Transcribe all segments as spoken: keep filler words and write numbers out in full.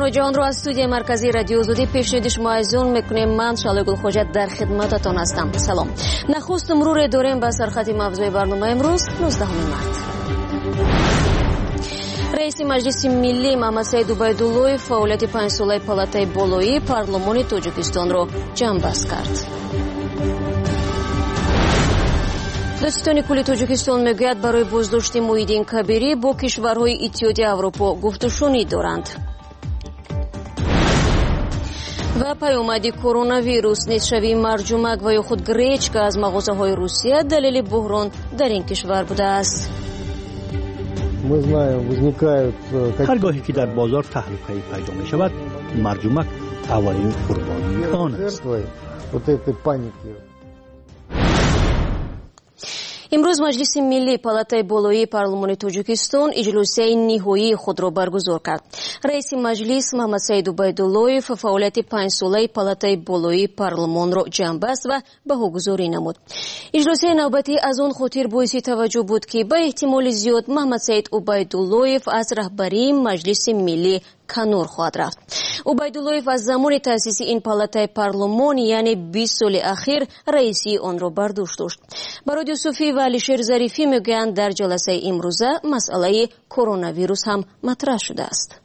خبرهای جهان رو از استودیو مرکزی رادیو آزادی پیشنهاد شما ازون میکنیم. من شعله گلخوجت در خدمتتان هستم. سلام. نخست مرور دوریم به سرخط موضوع برنامه امروز نوزدهم مارس. رئیس مجلس ملی محمد سعید عبیدالله‌اف فعالیت پنج ساله پالاتای بالایی پارلمان تاجیکستان را جنببست کرد. دستان کل تاجیکستان میگوید برای بازداشت موحدین کبیری با کشورهای اتحادیه اروپا گفتگوشونی دارند. و پیامد کرونا ویروس نیز شوی مرجمک و یا خود گریچکا از مغازه‌های روسیه دلیل بحران در این کشور بوده است. هرگاهی که در بازار تحریک پیدا می شود، مرجمک اولین قربانی آن است. امروز مجلس ملی پالاتای بالایی پارلمان تاجیکستان اجلاسی نهایی خود را برگزار کرد. رئیس مجلس محمد سعید عبیدالله‌اف فعالیت پنج ساله پالاتای بالایی پارلمان را جنببست و بهاگذاری نمود. اجلاسی نوبتی از آن خاطر باعث توجه بود که به احتمال زیاد محمد سعید عبیدالله‌اف از رهبری مجلس ملی کنار خواهد رفت. عبیدالله‌اف از زمان تأسیس این پالاتای پارلمان یعنی بیست سال اخیر رئیسی آن را بر دوش داشت. برای یوسفی و علیشیر ظریفی میگویند در جلسه امروزه مسئله کرونا ویروس هم مطرح شده است.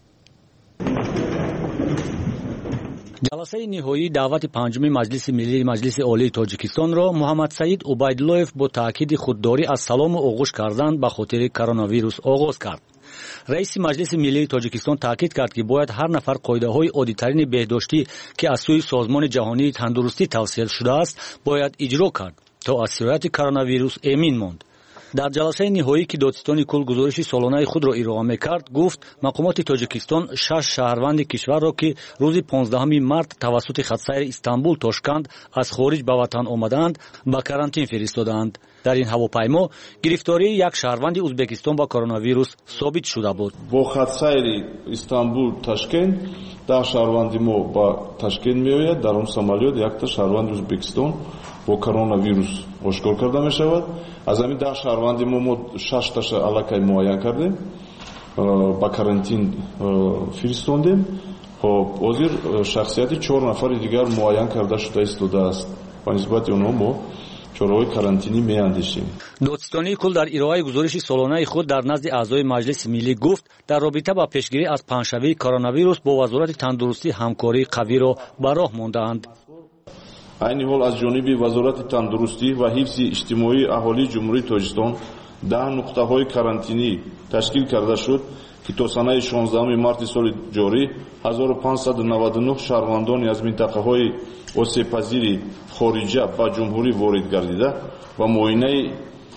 جلسه نهایی دعوت پنجم مجلس ملی مجلس عالی تاجیکستان را محمد سعید عبیدالله‌اف با تاکید خودداری از سلام و آغوش کردن به خاطر کرونا ویروس آغاز کرد. رئیس مجلس ملی تاجیکستان تاکید کرد که باید هر نفر قاعده‌های عادی‌ترین بهداشتی که از سوی سازمان جهانی تندرستی توصیه شده است باید اجرا کرد تا از سرایت کرونا ویروس امین ماند. در جلسه نهایی که دادستان کل گزارش سالانه خود را ارائه می‌کرد گفت مقامات تاجیکستان شش شهروند کشور را که روز پانزدهم مارس توسط خطسیر استانبول تاشکند از خارج به وطن آمدند به карантин فرستادند. در این هواپیما گرفتاری یک شهروند ازبکستان با کرونا ویروس ثابت شده بود. با خطسیر استانبول تاشکند ده شهروند ما با تاشکند میآید. در اون سامالیات یک تا شهروند ازبکستان با کرونا ویروس آشکار کرده می شود. از همین ده شهروند ما ما شش تاش علاقه معاین کردیم با карантин فرستاندیم. خب حاضر شخصیت چهار نفر دیگر معاین کرده شده ایستاده است. به نسبت اونها ما چهارهای карантини میاندیشیم. دادستانی کل در ارائه گزارش سالانه خود در نزد اعضای مجلس ملی گفت در رابطه با پیشگیری از پنجشنبه کرونا ویروس با وزارت تندرستی همکاری قوی را به راه ماندند. این حال از جانب وزارت تندرستی و حفظ اجتماعی اهالی جمهوری تاجیکستان ده نقطه های карантини تشکیل کرده شد که تا سنه شانزدهم مارس سال جاری هزار و پانصد و نود و نه شهروندان از منطقه های آسیب پذیر خارجه به جمهوری وارد گردیده و معاینه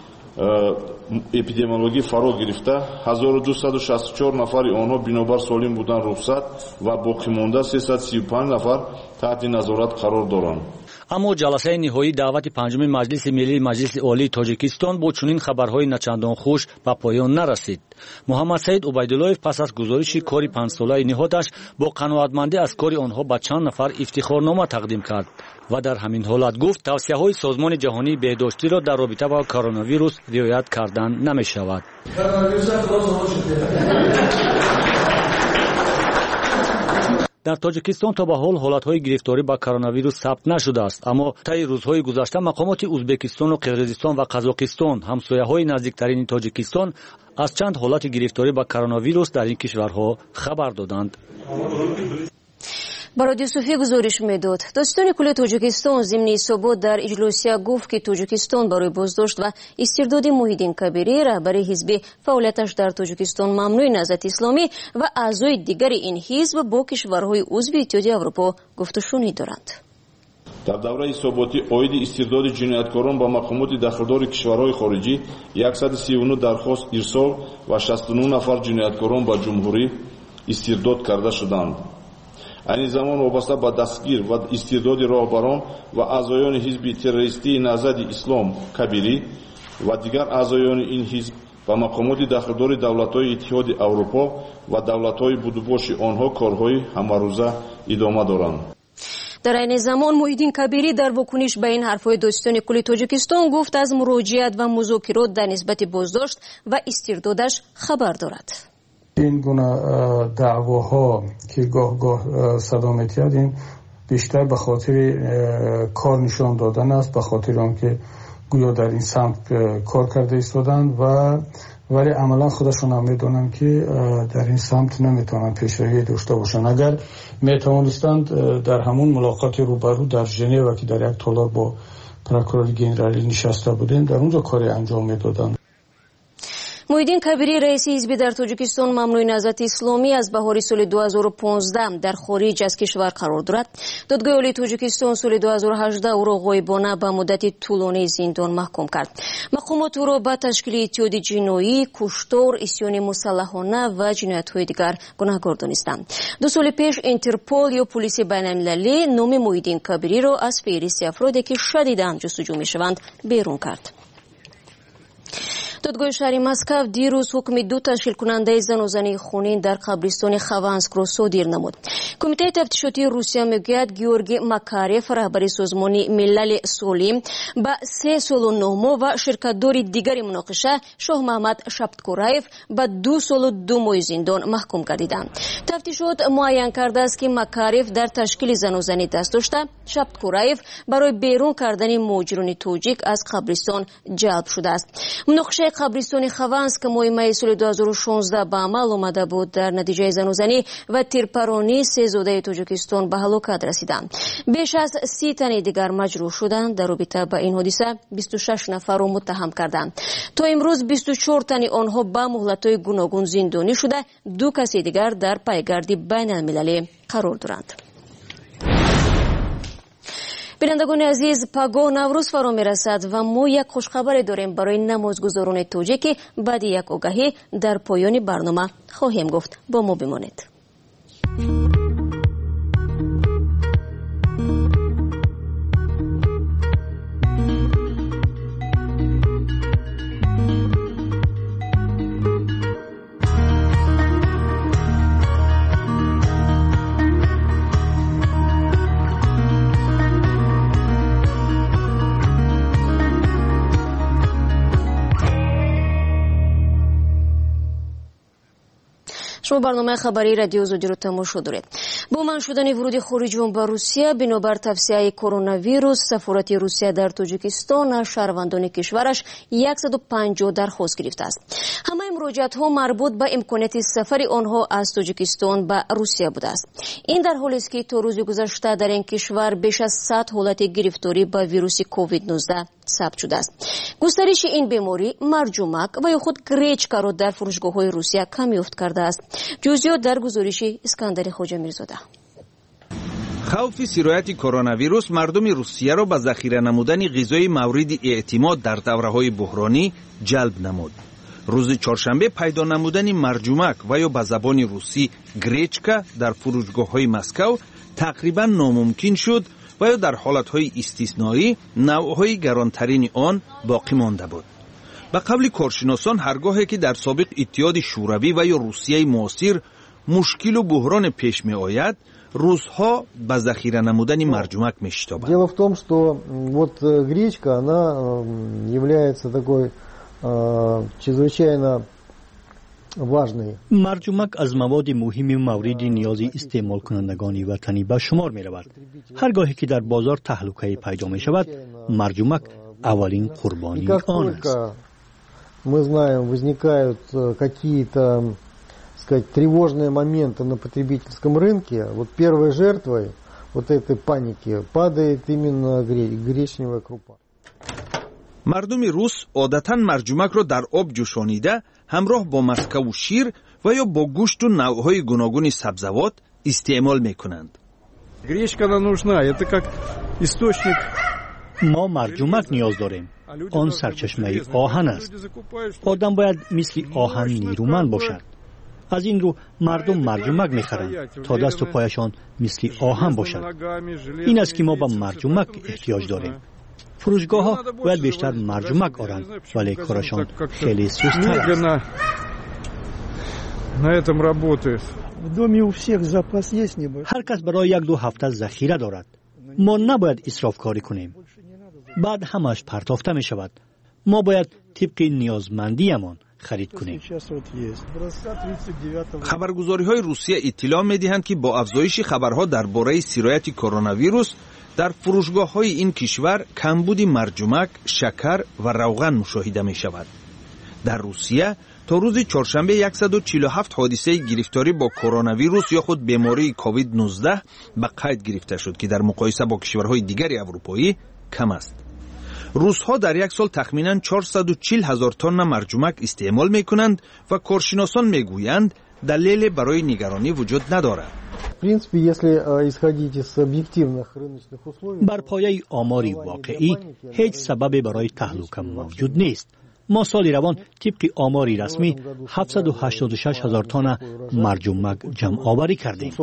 اپیدمیولوژی فرا گرفته هزار و دویست و شصت و چهار نفر آنها بنابر سالم بودن رخصت و باقی مانده سیصد و سی و پنج نفر تحت نظارت قرار دارند. اما جلسه نهایی دعوت پنجم مجلس ملی مجلس عالی تاجیکستان با چنین خبرهای نچندان خوش به پایان نرسید. محمد سعید عبیدالله‌اف پس از گزارش کاری پنج ساله نهادش با قناعتمندی از کار آنها به چند نفر افتخارنامه تقدیم کرد و در همین حالت گفت توصیه‌های سازمان جهانی بهداشتی را در رابطه با کرونا ویروس رعایت کردن نمی شود. در تاجیکستان تا به حال حالتهای گرفتاری با کرونا ویروس ثبت نشده است، اما طی روزهای گذشته مقامات ازبکستان و قرقیزستان و قزاقستان همسایه‌های نزدیکترین تاجیکستان از چند حالت گرفتاری با کرونا ویروس در این کشورها خبر دادند. برای یوسفی گزارش میداد. دادستان کل تاجیکستان ضمن ثبات در اجلاسی گفت که تاجیکستان برای بازداشت و استرداد موحدین کبیری رهبر حزب فعالیتش در تاجیکستان ممنوع نهضت اسلامی و اعضای دیگر این حزب با کشورهای عضو اتحادیه اروپا گفتگوشونی دارند. در دوره ثباتی عاید استرداد جنایتکاران با مقامات داخلدار کشورهای خارجی صد و سی و نه درخواست ارسال و شصت و نه نفر جنایتکاران با جمهوری استرداد کرده شدند. این زمان وابسته به دستگیر و استرداد راهبران و اعضایان حزب تروریستی نهضت اسلام کبیری و دیگر اعضایان این حزب و مقامات داخلدار دولت‌های اتحاد اروپا و دولت‌های بودباش آنها کارهای همروزه ادامه دارند. در این زمان موحدین کبیری در واکنش به این حرفهای دادستان کل تاجیکستان گفت از مراجعت و مذاکرات در نسبت بازداشت و استردادش خبر دارد. این گونه دعواها که گاه گاه صدا می‌آید این بیشتر به خاطر کار نشان دادن است، به خاطر آنکه گویا در این سمت کار کرده ایستادند و ولی عملا خودشون هم میدونن که در این سمت نمیتونن پیشروی داشته باشن. اگر میتوانستند در همون ملاقات روبرو در ژنو که در یک تالار با پروکورور گنرالی نشسته بودیم در اونجا کاری انجام میدادن. موحیدین کبیری رئیس حزب در تاجیکستان ممنوع نهضت اسلامی از بهار سال دو هزار و پانزده در خارج از کشور قرار دارد. دادگاه عالی تاجیکستان سال دو هزار و هجده او را غایبانه به مدت طولانی زندان محکوم کرد. مقامات او را به تشکیل اتحاد جنایی، کشتار، عصیان مسلحانه و جنایت‌های دیگر گناهکار دانستند. دو سال پیش اینترپول یا پلیس بین‌المللی نام موحیدین کبیری را از فهرست افرادی که شدیداً جستجو می‌شوند بیرون کرد. دادگاه شهری مسکو دیروز حکم دو تشکیل کننده زن و زنی خونین در قبرستان خوانسک را صادر نمود. کمیته تفتیشاتی روسیه میگوید گیورگی ماکاریف رهبر سازمان ملل صلح با سه سال و نه ماه و شرکت‌دار دیگری مناقشه شاه محمد شبتکورایف با دو سال و دو ماه زندان محکوم گردیدند. تفتیشات معین کرده است که ماکاریف در تشکیل زن و زنی دست داشته، شبتکورایف برای بیرون کردن مهاجران تاجیک از قبرستان جلب شده است. مناقشه قبرستان خوانسک ماه می سال دو هزار و شانزده به عمل آمده بود. در نتیجه زنوزنی و تیرپرانی سه زاده تاجیکستان به هلاکت رسیدند. بیش از سی تن دیگر مجروح شدند. در رابطه با این حادثه بیست و شش نفر را متهم کردند. تا امروز بیست و چهار تن آنها به مهلت‌های گوناگون زندانی شده، دو کسی دیگر در پایگرد بین‌المللی قرار دارند. بینندگان عزیز، پگاه نوروز فرا میرسد و ما یک خوشخبر داریم برای نمازگزاران تاجیک که بعد یک آگهی در پایان برنامه خواهیم گفت. با ما بمانید. شما برنامه خبری رادیو زودی رو تماشا دارید. با منع شدن ورود خارجیان به روسیه بنابر توسعه کرونا ویروس، سفارت روسیه در تاجیکستان از شهروندان کشورش صد و پنجاه درخواست گرفته است. همه مراجعات ها مربوط به امکانیت سفر آنها از تاجیکستان به روسیه بوده است. این در حالی است که تا روز گذشته در این کشور بیش از صد حالت گرفتاری به ویروس کووید نوزده ثبت شده است. گسترش این بیماری مرجومک و یا خود گریچکا را در فروشگاه‌های روسیه کمیافت کرده است. جزئیات در گزارش اسکندر خواجه میرزاده. خوف سرایت کرونا ویروس مردم روسیه را به ذخیره نمودن غذای مورد اعتماد در دوره‌های بحرانی جلب نمود. روز چهارشنبه پیدا نمودن مرجومک و یا به زبان روسی گریچکا در فروشگاه‌های مسکو تقریبا ناممکن شد و یا در حالت‌های استثنایی نوع‌های گرانترین آن باقی مانده بود. به قول کارشناسان هرگاهی که در سابق اتحاد شوروی و یا روسیه معاصر مشکل و بحران پیش می آید، روس‌ها به ذخیره نمودن مرجومک می‌شتابند. Дело в том, что вот гречка, она является такой чрезвычайно важной. مرجومک از مواد مهم مورد نیازی استعمال کنندگان وطنی به شمار می رود. هرگاهی که در بازار تهلکه پیدا می شود، مرجومک اولین قربانی آن است. Мы знаем, возникают какие-то, сказать, тревожные моменты на потребительском рынке. Вот первой жертвой вот этой паники падает именно гречневая крупа. مردم روس عادتاً مرجومک را در آب جوشانیده همراه با مسکه و شیر و یا با گوشت و نوع‌های گوناگون سبزوات استعمال می‌کنند. Гречка нам нужна, это как источник. ما مرجومک نیاز داریم. آن سرچشمه آهن است. آدم باید مثل آهن نیرومند باشد. از این رو مردم مرجومک می‌خرند تا دست و پایشان مثل آهن باشد. این است که ما به مرجومک احتیاج داریم. فروشگاه ها باید بیشتر مرجومک آرند ولی کارشان خیلی سست‌تر است. هر کس برای یک دو هفته ذخیره دارد. ما نباید اسراف کاری کنیم. بعد همش پرتافته می شود. ما باید طبق نیازمندیمان خرید کنیم. خبرگزاری‌های روسیه اطلاع می‌دهند که با افزایش خبرها درباره سرایت کرونا ویروس در فروشگاه‌های این کشور کمبود مرجمک، شکر و روغن مشاهده می‌شود. در روسیه تا روز چهارشنبه صد و چهل و هفت حادثه گرفتاری با کرونا ویروس یا خود بیماری کووید نوزده به قید گرفته شد که در مقایسه با کشورهای دیگر اروپایی کم است. روس‌ها در یک سال تخمیناً چهارصد و چهل هزار تن مرجمک استعمال می‌کنند و کارشناسان می‌گویند دلیل برای نگرانی وجود ندارد. بر پایه آماری واقعی هیچ سبب برای تهلکه موجود نیست. ما سال روان طبق آماری رسمی هفتصد و هشتاد و شش هزار تن مرجمک جمع آوری کردیم.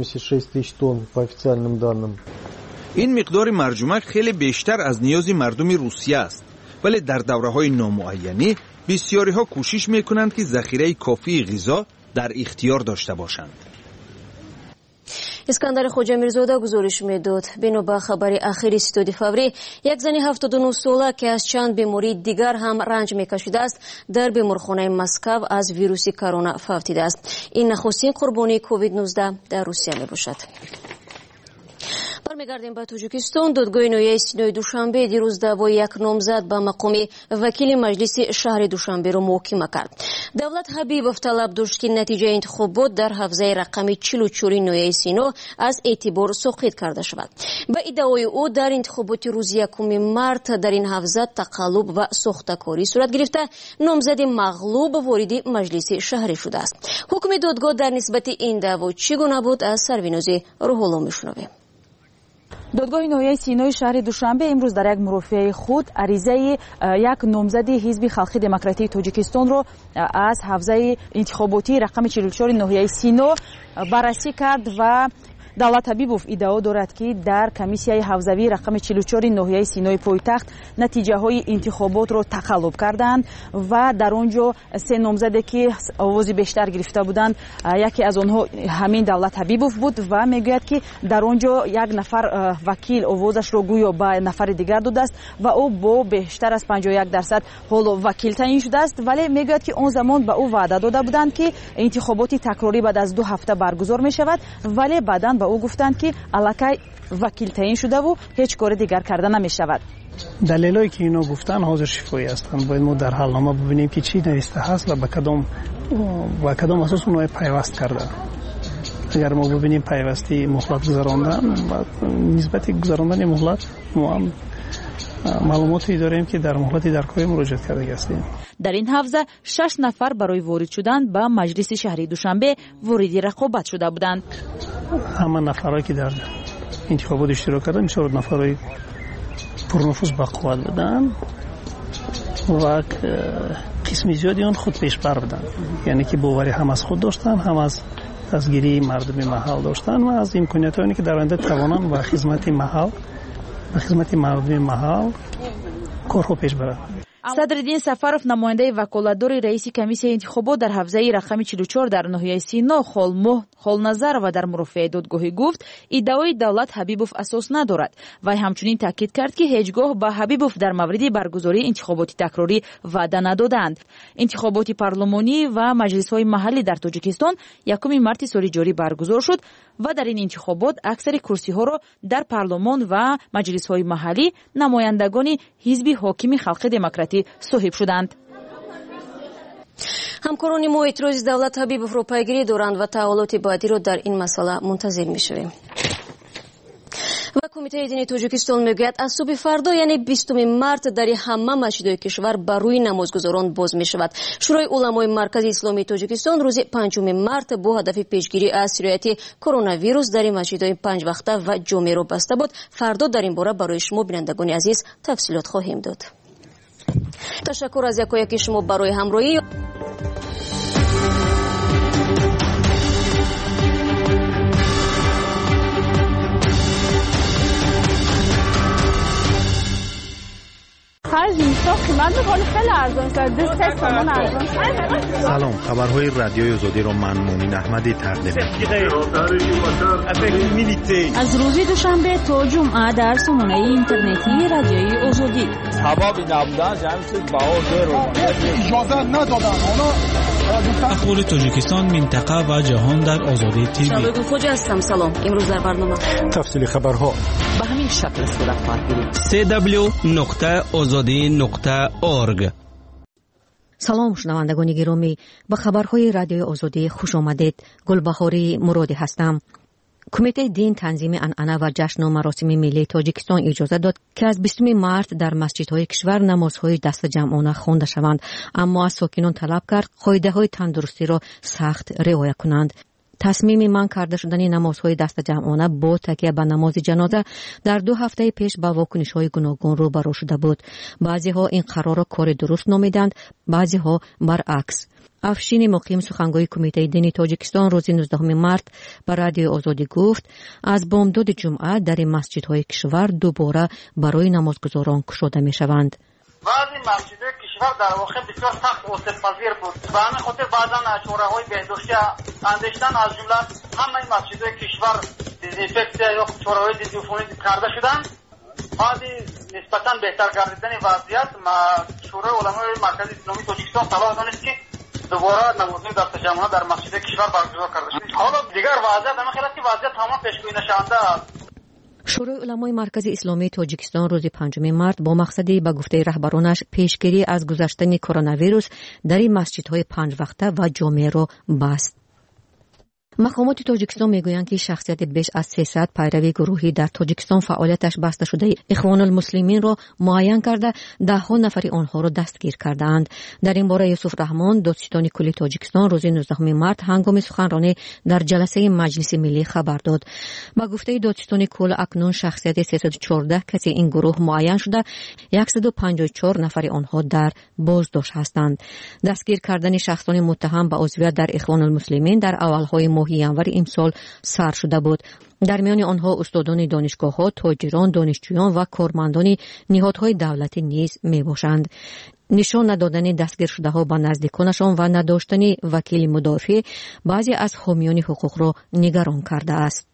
این مقدار مرجمک خیلی بیشتر از نیاز مردم روسیه است، ولی در دوره‌های نامعینی بسیاری‌ها کوشش می‌کنند که ذخیره کافی غذا در اختیار داشته باشند. اسکندر خوجا میرزاده گزارش میداد. بنا به خبر اخیر سی و دو فوریه یک زن هفتاد و نه ساله که از چند بیماری دیگر هم رنج میکشیده است در بیمارخانه مسکو از ویروس کرونا فوتیده است. این نخستین قربانی کووید نوزده در روسیه میباشد. برمیگردیم به تاجیکستان. دادگاه ناحیه سینای دوشنبه دیروز دعوای یک نامزد به مقام وکیل مجلس شهر دوشنبه را محاکمه کرد. دولت حبیبوف طلب داشت که نتیجه انتخابات در حوزه رقم چهل و چهار ناحیه سینا از اعتبار ساقط کرده شود. به ادعای او در انتخابات روز یکم مارس در این حوزه تقلب و ساخته‌کاری صورت گرفته نامزد مغلوب وارد مجلس شهری شده است. حکم دادگاه در نسبت این دعوا چگونه بود؟ از سرویناز روح‌الله میشنویم. دادگاه ناحیه سینای شهر دوشنبه امروز در یک مرافعه خود عریضه یک نامزد حزب خلقی دموکراتیک تاجیکستان را از حوزه انتخاباتی رقم چهل و چهار ناحیه سینا بررسی کرد و دولت حبیبوف ادعا دارد که در کمیسیای حوزوی رقم چهل و چهار ناحیه سینای پایتخت نتیجه های انتخابات را تقلب کردند و در آنجا سه نامزده که آواز بیشتر گرفته بودند یکی از آنها همین دولت حبیبوف بود و میگوید که در آنجا یک نفر وکیل آوازش را گویا به نفر دیگر داده است و او با بیشتر از پنجاه و یک درصد حال وکیل تعیین شده است، ولی میگوید که آن زمان به او وعده داده بودند که انتخابات تکراری بعد از دو هفته برگزار می شود، ولی بعداً به او گفتند که الکی وکیل تعیین شده و هیچ کار دیگر کرده نمی شود. دلایلی که اینو گفتن حاضر شفاهی هستند. باید ما در حالنامه ببینیم که چی نوشته هست و به کدام و کدام اساس اونها پیوست کرده. اگر ما ببینیم پیوستی مهلت گذراندن و نسبت گذراندن مهلت ما هم معلوماتی داریم که در مهلت درکای مراجعه کرده هستیم. در این حوزه شش نفر برای وارد شدن به مجلس شهری دوشنبه وارد رقابت شده بودند. همه نفرایی که در انتخابات اشتراک کردن میشه نفرای پرنفوذ به قوت بودن و قسم زیادی آن خود پیش بر بودن، یعنی که باوری هم از خود داشتن هم از دستگیری مردم محل داشتن و از امکانیتایی که در آینده توانان و خدمت محل و خدمت مردم محل کارها پیش برند. صدرالدین سفروف نماینده وکالتدار رئیس کمیسیای انتخابات در حوزه رقم چهل و چهار در ناحیه سینا خال نظر و در مرافعه دادگاهی گفت ادعای دولت حبیبوف اساس ندارد و همچنین تاکید کرد که هیچگاه به حبیبوف در مورد برگزاری انتخابات تکراری وعده ندادند. انتخابات پارلمانی و مجلس‌های محلی در تاجیکستان یکم مارس سال جاری برگزار شد و در این انتخابات اکثر کرسی‌ها را در پارلمان و مجلس‌های محلی نمایندگان حزب حاکم خلق دموکراتی صاحب شدند. همکاران ما اعتراض دولت حبیبوف را پیگیری دارند و تحولات بعدی را در این مسئله منتظر می‌شویم. و کمیته دینی تاجیکستان میگوید از صبح فردا یعنی بیستم مارس در همه مسجدهای کشور برای نمازگزاران باز می شود. شورای علمای مرکز اسلامی تاجیکستان روز پنجم مارس با هدف پیشگیری از سرایت کرونا ویروس در مسجدهای پنج وقته و جمعه را بسته بود. فردا در این باره برای شما بینندگان عزیز تفصیلات خواهیم داد. تشکر از یکایک شما برای همراهی. خرج من می‌خوام خیلی ارزان شده سه تومن ارزان شده. سلام، خبرهای رادیوی آزادی رو من مونین احمدی تقدیم می‌کنم. از روز دوشنبه تا جمعه در سامانه اینترنتی رادیوی آزادی. هوا بی نبودن جمعیت باور رو اجازه ندادن. اخبار تاجیکستان، منطقه و جهان در آزادی تیوی. شباب خوش هستم. سلام. امروز در برنامه تفصیل خبرها به همین شکل صورت خواهد گرفت. سی دبلیو نقطه آزادی نقطه اورگ. سلام شنوندگان گرامی، به خبرهای رادیوی آزادی خوش آمدید. گلبهاری مرادی هستم. کمیته دین تنظیم عنعنه و جشن و مراسم ملی تاجیکستان اجازه داد که از بیستم مارس در مسجدهای کشور نمازهای دست جمعانه خوانده شوند، اما از ساکنان طلب کرد قاعده‌های تندرستی را سخت رعایت کنند. تصمیم من کرده شدن نمازهای دست جمعانه با تکیه به نماز جنازه در دو هفته پیش با واکنش‌های گوناگون روبرو شده بود. بعضی‌ها این قرار را کار درست نامیدند، بعضی‌ها برعکس. افشین مقیم سخنگوی کمیته دینی تاجیکستان روز نوزدهم مارس به رادیو آزادی گفت از بامداد جمعه در مسجدهای کشور دوباره برای نمازگزاران گشوده می‌شوند. بعضی مسجدهای کشور در واقع بسیار سخت آسیب‌پذیر بود. به همین خاطر بعضا شوراهای بهداشتی اندیشیدن از جمله همه مسجدهای کشور دزینفکسیا یا شوراهای دزینفکسیون کرده شدند. بعضی نسبتاً بهتر گردیدن وضعیت شورای علمای مرکزی اسلامی تاجیکستان صلاح دانست که دوباره نمازهای دست جمعانه در مسجد کشور برگزار کرده شد. حالا دیگر وضعیت در خیلی که وضعیت تمام پیشگویی نشونده است. شورای علمای مرکزی اسلامی تاجیکستان روز پنجم مارس با مقصدی به گفته رهبرانش پیشگیری از گذشتن کرونا ویروس در مسجدهای پنج وقته و جامع را بست. مقامات تاجیکستان میگویند که شخصیت بیش از سیصد پیروی گروهی در تاجیکستان فعالیتش بسته شده اخوان المسلمین را معین کرده ده ها نفر آنها را دستگیر کردند. در این باره یوسف رحمان دادستان کلی تاجیکستان روز نوزدهم مارس هنگام سخنرانی در جلسه مجلس ملی خبر داد. با گفته دادستان کل اکنون شخصیت سیصد و چهارده کسی این گروه معین شده، صد و پنجاه و چهار نفر آنها در بازداشت هستند. دستگیر کردن شخصان متهم به عضویت در اخوان المسلمین در اولهای ماه ینور امسال سر شده بود. در میان آنها استادان دانشگاه‌ها، تاجران، دانشجویان و کارمندان نهادهای دولتی نیز میباشند. نشان ندادن دستگیر شده ها با نزدیکانشان و نداشتن وکیل مدافع بعضی از حامیان حقوق را نگران کرده است.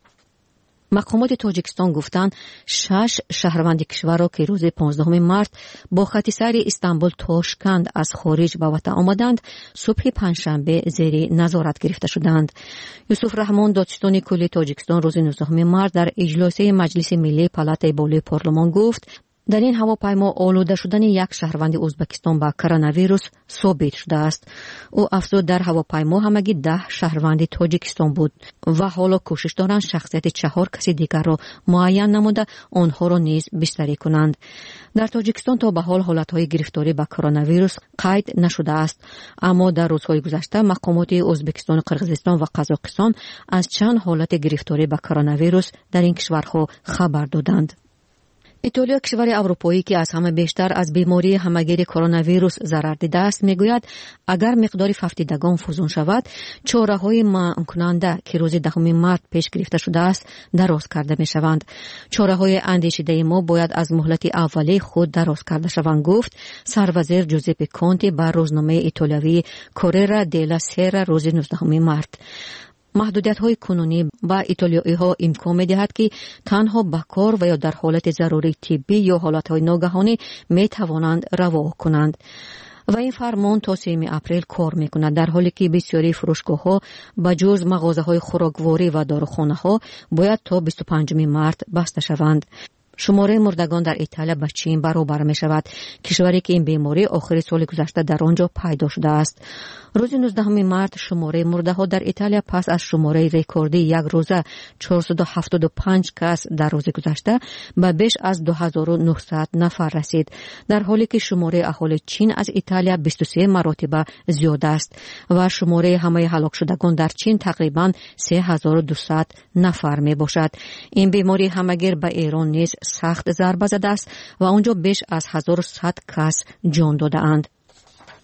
مقامات تاجیکستان گفتند شش شهروند کشور را که روز پانزدهم مارس با خط سیر استانبول تاشکند از خارج به وطن آمدند صبح پنجشنبه زیر نظارت گرفته شدند. یوسف رحمان دادستان کلی تاجیکستان روز نوزدهم مارس در اجلاس مجلس ملی پالاتای بالای پارلمان گفت در این هواپیما آلوده شدن یک شهروند ازبکستان با کرونا ویروس ثابت شده است. او افزود در هواپیما همگی ده شهروند تاجیکستان بود و حالا کوشش دارند شخصیت چهار کسی دیگر را معین نموده آنها را نیز بستری کنند. در تاجیکستان تا به حال حالتهای گرفتاری با کرونا ویروس قید نشده است، اما در روزهای گذشته مقامات ازبکستان، قرقیزستان و قزاقستان از چند حالت گرفتاری با کرونا ویروس در این کشورها خبر دادند. ایتالیا کشور اروپایی که از همه بیشتر از بیماری همهگیر کرونا ویروس ضرر دیده است میگوید اگر مقدار فوتیدگان فزون شود چاره‌های منع کننده که روز دهم مارس پیش گرفته شده است دراز کرده میشوند. چاره‌های اندیشیده ما باید از مهلت اولیه خود دراز کرده شوند، گفت سروزیر جوزپه کونتی با روزنامه ایتالیایی کوریره دلا سیرا روز نوزدهم مارس. محدودیت‌های کنونی با ایتالیایی‌ها امکان می‌دهد که تنها به کار و یا در حالت ضروری طبی یا حالت‌های ناگهانی می‌توانند رها کنند. و این فرمان تا سوم اپریل کار می‌کند، در حالی که بسیاری فروشگاه‌ها به جز مغازه‌های خوراکواری و داروخانه‌ها باید تا بیست و پنجم مارس بسته شوند. شماره مردگان در ایتالیا به چین برابر می شود، کشوری که این بیماری آخر سال گذشته در آنجا پیدا شده است. روز نوزدهم مارس شماره مرده ها در ایتالیا پس از شماره رکوردی یک روزه چهارصد و هفتاد و پنج کس در روز گذشته به بیش از دو هزار و نهصد نفر رسید، در حالی که شماره اهالی چین از ایتالیا بیست و سه مرتبه زیاده است و شماره همه هلاک شدگان در چین تقریبا سه هزار و دویست نفر می باشد. این بیماری همگیر به ایران نیز سخت ضربه زده است و آنجا بیش از هزار و صد کس جان داده اند.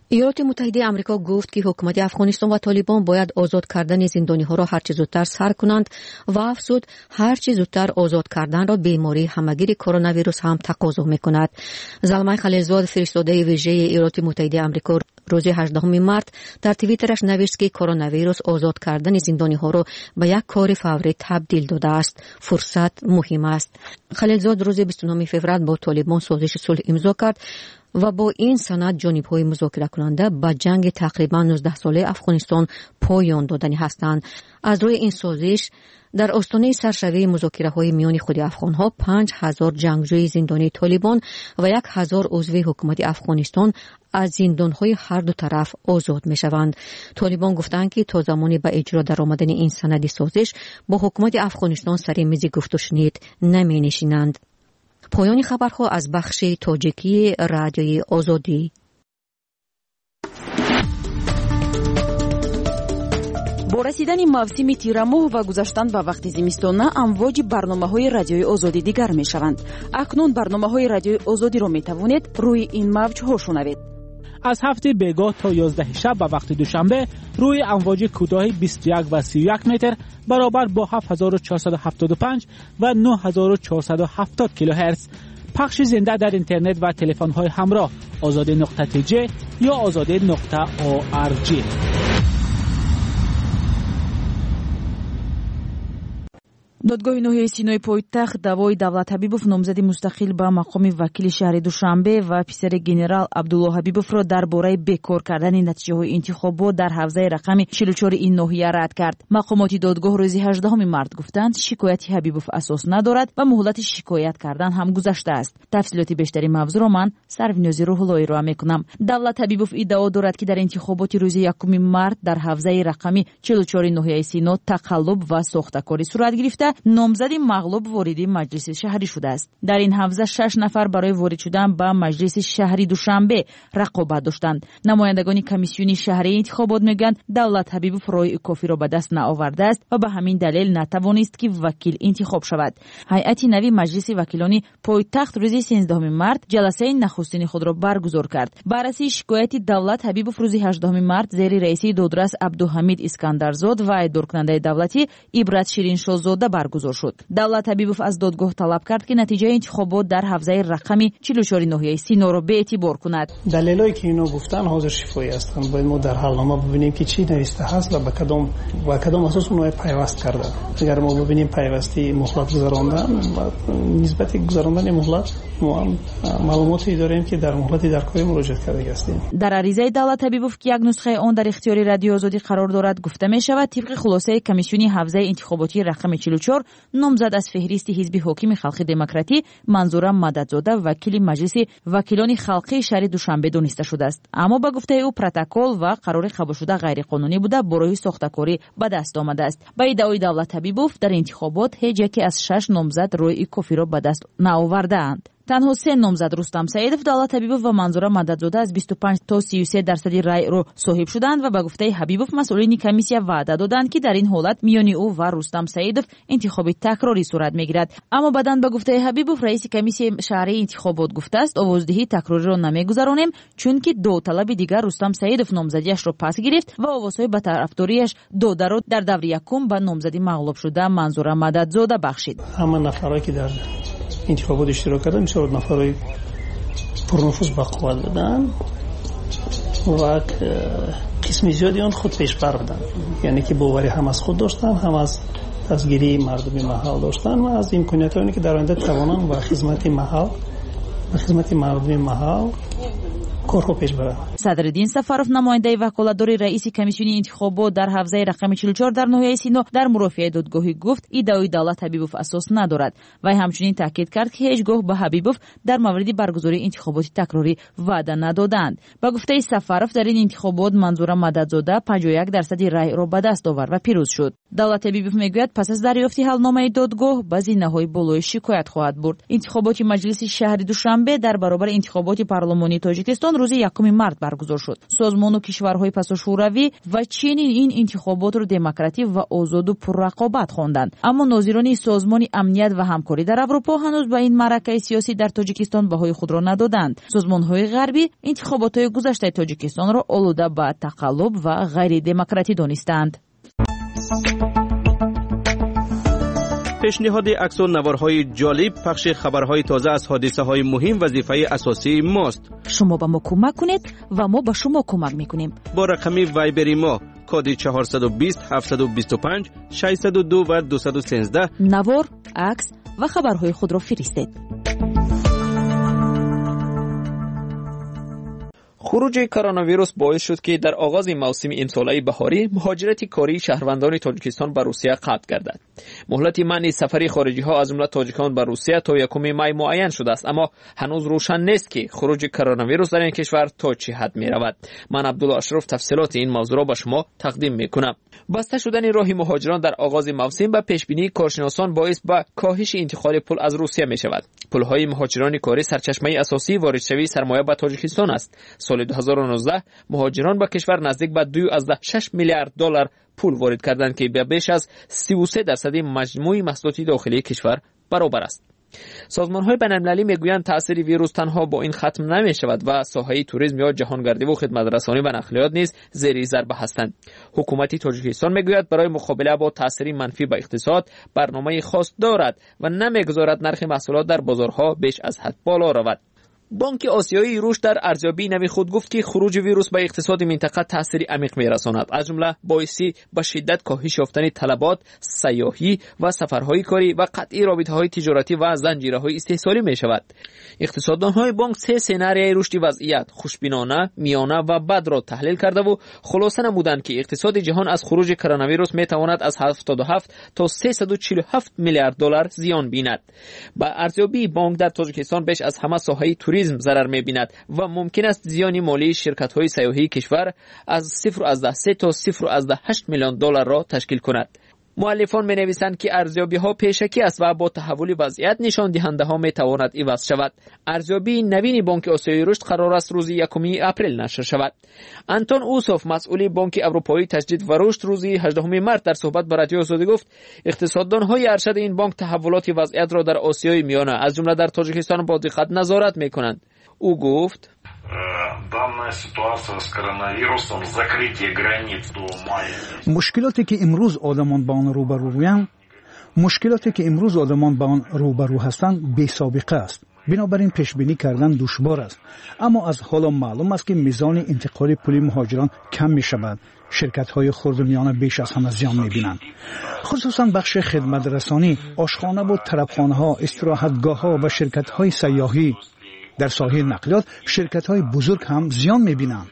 ایالات متحده آمریکا گفت که حکومت افغانستان و طالبان باید آزاد کردن زندانی‌ها را هر چه زودتر سر کنند و افزود هر چه زودتر آزاد کردن را بیماری همگیر کرونا ویروس هم تقاضا می‌کند. زلمه خلیلزاد فرستاده ویژه ایالات متحده آمریکا روز هجدهم مارس در توییترش نوشت که کرونا ویروس آزاد کردن زندانی‌ها را به یک کار فوری تبدیل داده است. فرصت مهم است. خلیلزاد روز بیست و نهم فوریه با طالبان سازش صلح امضا کرد و با این سند جانب‌های مذاکره کننده به جنگ تقریبا نوزده ساله افغانستان پایان دادنی هستند. از روی این سازش در آستانه سرشوی مذاکره‌های میان خود افغان‌ها پنج هزار جنگجوی زندانی طالبان و یک هزار عضو حکومت افغانستان از زندان‌های هر دو طرف آزاد می‌شوند. طالبان گفتند که تا زمانی به اجرا درآمدن این سند سازش با حکومت افغانستان سر میز گفت و شنید نمی‌نشینند. پایان خبرها از بخش تاجیکی رادیوی آزادی. با رسیدن موسم تیرماه و گذشتن به وقت زمستان امواج برنامه‌های رادیوی آزادی دیگر می‌شوند. اکنون برنامه‌های رادیوی آزادی را می‌توانید روی این موج‌ها شنوید. از هفته بیگاه تا یازده شب به وقت دوشنبه روی امواج کوتاه بیست و یک و سی و یک متر برابر با هفت هزار و چهارصد و هفتاد و پنج و نه هزار و چهارصد و هفتاد کیلوهرتز. پخش زنده در اینترنت و تلفن‌های همراه آزاده نقطه تی جی یا آزاده نقطه او آر جی. دادگاه ناحیه سینای پایتخت давои Давлат Ҳабибов номзади мустақил ба мақоми вакили шаҳри Душанбе ва писари генерал Абдулло Ҳабибовро дар бораи бекор кардани натиҷаҳои интихобот дар ҳавзаи рақами чилу чори ин ноҳия рад кард. Мақомоти додгоҳ рӯзи ҳаждаҳуми март гуфтанд шикояти Ҳабибов асос надорад ва муҳлати шикоят кардан ҳам гузаштааст. тафсилоти бештари мавзӯъро ман Сарвинози Рӯҳуллоӣ ироа мекунам. Давлат Ҳабибов иддао дорад ки дар интихоботи рӯзи якуми март дар ҳавзаи рақами чилу чори ноҳияи Сино тақаллуб ва сохтакорӣ сурат гирифта номзади мағлуб вориди маҷлиси шаҳрӣ шудааст. дар ин ҳавза шаш нафар барои ворид шудан ба маҷлиси шаҳри Душанбе рақобат доштанд. намояндагони комиссиони шаҳрии интихобот мегӯянд Давлат Ҳабибов роҳи кофиро ба даст наовардааст ва ба ҳамин далел натавонист ки вакил интихоб шавад. ҳайати нави маҷлиси вакилони пойтахт рӯзи сенздаҳуми март ҷаласаи нахустини худро баргузор кард. баррасии шикояти Давлат Ҳабибов рӯзи ҳаждаҳуми март зери раиси додрас Абдуҳамид Искандарзод ва айддоркунандаи давлатӣ Ибрат Шириншоҳзода баргузор шуд. Давлат Ҳабибов аз додгоҳ талаб кард ки натиҷаи интихобот дар ҳавзаи рақами чилу чори ноҳияи Синоро беэътибор кунад. далелое ки ино гуфтан ҳозир шифоӣ ҳастанд. бояд мо дар ҳалнома бибинем ки чӣ нависта ҳаст ва ба кадом ба кадом асос оно пайваст карда. агар мо бибинем пайвасти муҳлат гузарондан ва нисбати гузарондани муҳлат мо ҳам маълумоте дорем ки дар муҳлати даркорӣ муроҷиат карда ҳастем. дар аризаи Давлат Ҳабибов ки як нусхаи он дар ихтиёри радиои озодӣ қарор дорад гуфта мешавад тибқи хулосаи комиссиони ҳавзаи интихоботии рақами чилу чор номзад аз феҳристи ҳизби ҳокими халқи демократӣ Манзура Мададзода вакили маҷлиси вакилони халқии шаҳри Душанбе дониста шудааст. аммо ба гуфтаи ӯ протокол ва қарори қабулшуда ғайриқонунӣ буда бо роҳи сохтакорӣ ба даст омадааст. ба иддаои Давлат Ҳабибов дар интихобот ҳеҷ яке аз шаш номзад роҳи кофиро ба даст наовардаанд. танҳо се номзад Рустам Саидов, Давлат Ҳабибов ва Манзура Мададзода аз бисту панҷ то си و سه дарсади райро соҳиб шуданд ва ба гуфтаи Ҳабибов масъулини комиссия ваъда доданд ки дар ин ҳолат миёни ӯ ва Рустам Саидов интихоби такрорӣ сурат мегирад. аммо баъдан ба гуфтаи Ҳабибов раиси комиссияи шаҳрии интихобот гуфтааст овоздиҳии такрориро намегузаронем, чунки довталаби дигар Рустам Саидов номзадиашро пас гирифт ва овозҳои ба тарафдориаш додаро дар даври якум ба номзади мағлубшуда Манзура Мададзода бахшид. ҳама нафаре ки дар интихобот иштирок кардан бисёр нафарои пурнуфуз ба қувват буданд ва қисми зиёди он худ пешбар буданд, яъне ки бовари ҳам аз худ доштанд, ҳам аз дастгирии мардуми маҳал доштанд ва аз имкониятҳое ки дар оянда тавонанд ба хизмати маҳал ба хизмати мардуми маҳал корҳо пеш барад. Садриддин Сафаров, намояндаи ваколатдори раиси комиссиони интихобот дар ҳавзаи рақами чилу чор дар ноҳияи Сино дар мурофиаи додгоҳӣ гуфт иддаои Давлат Ҳабибов асос надорад. Вай ҳамчунин таъкид кард ки ҳеҷ гоҳ ба Ҳабибов дар мавриди баргузории интихоботи такрорӣ ваъда надоданд. Ба гуфтаи Сафаров дар ин интихобот Манзура Мададзода панҷоҳ и як дарсади райро ба даст овард ва пирӯз шуд. Давлат Ҳабибов мегӯяд пас аз дарёфти ҳалномаи додгоҳ ба зинаҳои болои шикоят хоҳад бурд. интихоботи маҷлиси шаҳри Душанбе дар баробари интихоботи парлумонии Тоҷикистон روز یکم مارس برگزار شد. سازمان و کشورهای پس شوروی و چین این انتخابات را دموکراتیک و آزاد و پررقابت خواندند. اما ناظران سازمان امنیت و همکاری در اروپا هنوز به این معرکه سیاسی در تاجیکستان بهای خود را ندادند. سازمان‌های غربی انتخابات گذشته تاجیکستان را آلوده به تقلب و غیر دموکراتیک دانستند. پیشنهاد عکس و نوارهای جالب، پخش خبرهای تازه از حادثه‌های مهم وظیفه اساسی ماست. شما به ما کمک کنید و ما به شما کمک میکنیم. با رقم وایبری ما کد چهارصد و بیست هفتصد و بیست و پنج ششصد و دو و دویست و سیزده نوار، عکس و خبرهای خود را فرستید. خروج کرونا ویروس باعث شد که در آغاز موسم امساله بهاری مهاجرت کاری شهروندان تاجیکستان به روسیه قطع گردد. مهلت منع سفر خارجی ها از جمله تاجیکان به روسیه تا یکم می معین شده است، اما هنوز روشن نیست که خروج کرونا ویروس در این کشور تا چه حد می رود. من عبدالله اشرف تفصیلات این موضوع را به شما تقدیم می کنم. بسته شدن راه مهاجران در آغاز موسم به پیش بینی کارشناسان باعث به کاهش انتقال پول از روسیه می شود. پولهای مهاجران کاری سرچشمه اساسی واردشوی سرمایه به تاجیکستان است. سال دو هزار و نوزده مهاجران به کشور نزدیک به دو و شش میلیارد دلار پول وارد کردند که به بیش از سی و سه درصد مجموع محصولات داخلی کشور برابر است. سازمان‌های بین‌المللی میگویند تأثیر ویروس تنها با این ختم نمی‌شود و ساحه توریسم یا جهانگردی و خدمت‌رسانی و نقلیات نیز زیر ضربه هستند. حکومت تاجیکستان میگوید برای مقابله با تأثیر منفی به اقتصاد برنامه خاص دارد و نمیگذارد نرخ محصولات در بازارها بیش از حد بالا رود. بانک آسیایی رشد در ارزیابی نوی خود گفت که خروج ویروس به اقتصاد منطقه تأثیر عمیق می‌رساند، از جمله باعثی به شدت کاهش یافتن طلبات، سیاحی و سفرهای کاری و قطع رابطه‌های تجارتی و زنجیره‌های استحصالی می‌شود. اقتصاددان‌های بانک سه سناریوی رشد وضعیت خوشبینانه، میانه و بد را تحلیل کرده و خلاصه نمودند که اقتصاد جهان از خروج کرونا ویروس می‌تواند از هفتاد و هفت تا سیصد و چهل و هفت میلیارد دلار زیان بیند. با ارزیابی بانک در تاجیکستان بیش از همه ساحه توریسم ضرر می‌بیند و ممکن است زیان مالی شرکت‌های سیاحی کشور از صفر و سه تا صفر و هشت میلیون دلار را تشکیل کند. مؤلفان می‌نویسند که ارزیابی‌ها پیشکی است و با تحول وضعیت نشان دهنده‌ها می‌تواند عوض شود. ارزیابی نوین بانک آسیایی رشد قرار است روز یکم اپریل نشر شود. آنتون اوسوف مسئول بانک اروپایی تجدید و رشد روز هجدهم مارس در صحبت با رادیو آزادی گفت اقتصاددان‌های ارشد این بانک تحولات وضعیت را در آسیای میانه از جمله در تاجیکستان با دقت نظارت می‌کنند. او گفت مشکلاتی که امروز آدمان با آن روبرویند مشکلاتی که امروز آدمان با آن روبرو هستند بی سابقه است. بنابراین پیش بینی کردن دشوار است، اما از حالا معلوم است که میزان انتقال پول مهاجران کم می شود. شرکت های خرد و میانه بیش از همه زیان می بینند، خصوصا بخش خدمت رسانی، آشخانه و طربخانه ها، استراحتگاه ها و شرکت های سیاحی. در ساحه نقلیات شرکت های بزرگ هم زیان می بینند.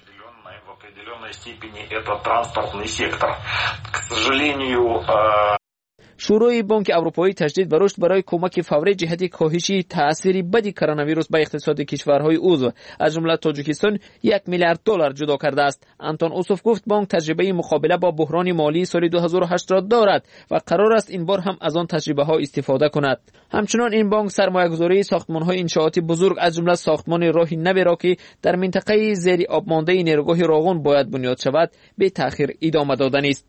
شورای بانک اروپایی تجدید و رشد برای کمک فوری جهت کاهش تأثیر بدی کرونا ویروس به اقتصاد کشورهای عضو از جمله تاجیکستان یک میلیارد دلار جدا کرده است. آنتون اوسوف گفت بانک تجربه مقابله با بحران مالی سال دو هزار و هشت را دارد و قرار است این بار هم از آن تجربه ها استفاده کند. همچنین این بانک سرمایه‌گذاری ساختمان‌های انشاءاتی بزرگ از جمله ساختمان راه نو را که در منطقه زیر آب مانده نیروگاه راغون باید بنیاد شود به تأخیر ادامه دادن است.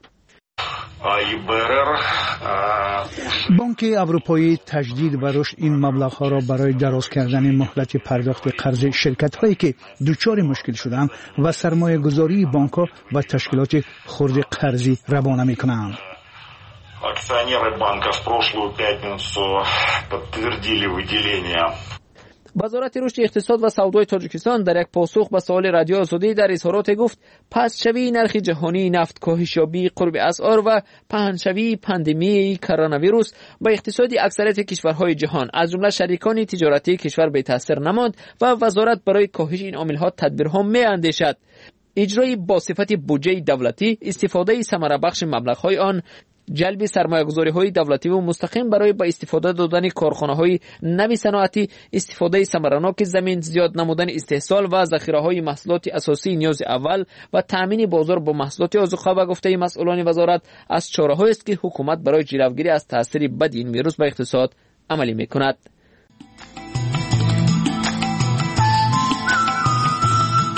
بانک اروپایی تجدید و رشد این مبلغ‌ها را برای دراز کردن مهلت پرداخت قرض شرکت‌هایی که دچار مشکل شدند و سرمایه‌گذاری بانک‌ها و تشکیلات خرد قرضی روانه می‌کنند. Акционеры банка в прошлую пятницу подтвердили выделение وزارت رشد اقتصاد و سودای تاجیکستان در یک پاسخ به سوال رادیو آزادی در اظهارات گفت پس‌شوی نرخ جهانی نفت، کاهش یابی قرب اسعار و پهنشوی پاندمی کرونا ویروس به اقتصاد اکثریت کشورهای جهان از جمله شریکان تجارتی کشور به تاثیر نماند و وزارت برای کاهش این عامل‌ها تدبیرها می‌اندیشد. اجرای با صفت بودجه دولتی، استفاده ثمره بخش مبلغ‌های آن، جلب سرمایه‌گذاری‌های دولتی و مستقیم برای با استفاده دادن کارخانه‌های نوی صنعتی، استفاده ثمره‌ناک زمین، زیاد نمودن استحصال و ذخیره‌های محصولات اساسی نیاز اول و تأمین بازار با محصولات آذوقه و گفته مسئولان وزارت از چاره‌هایی است که حکومت برای جلوگیری از تأثیر بد این ویروس به اقتصاد عملی می‌کند.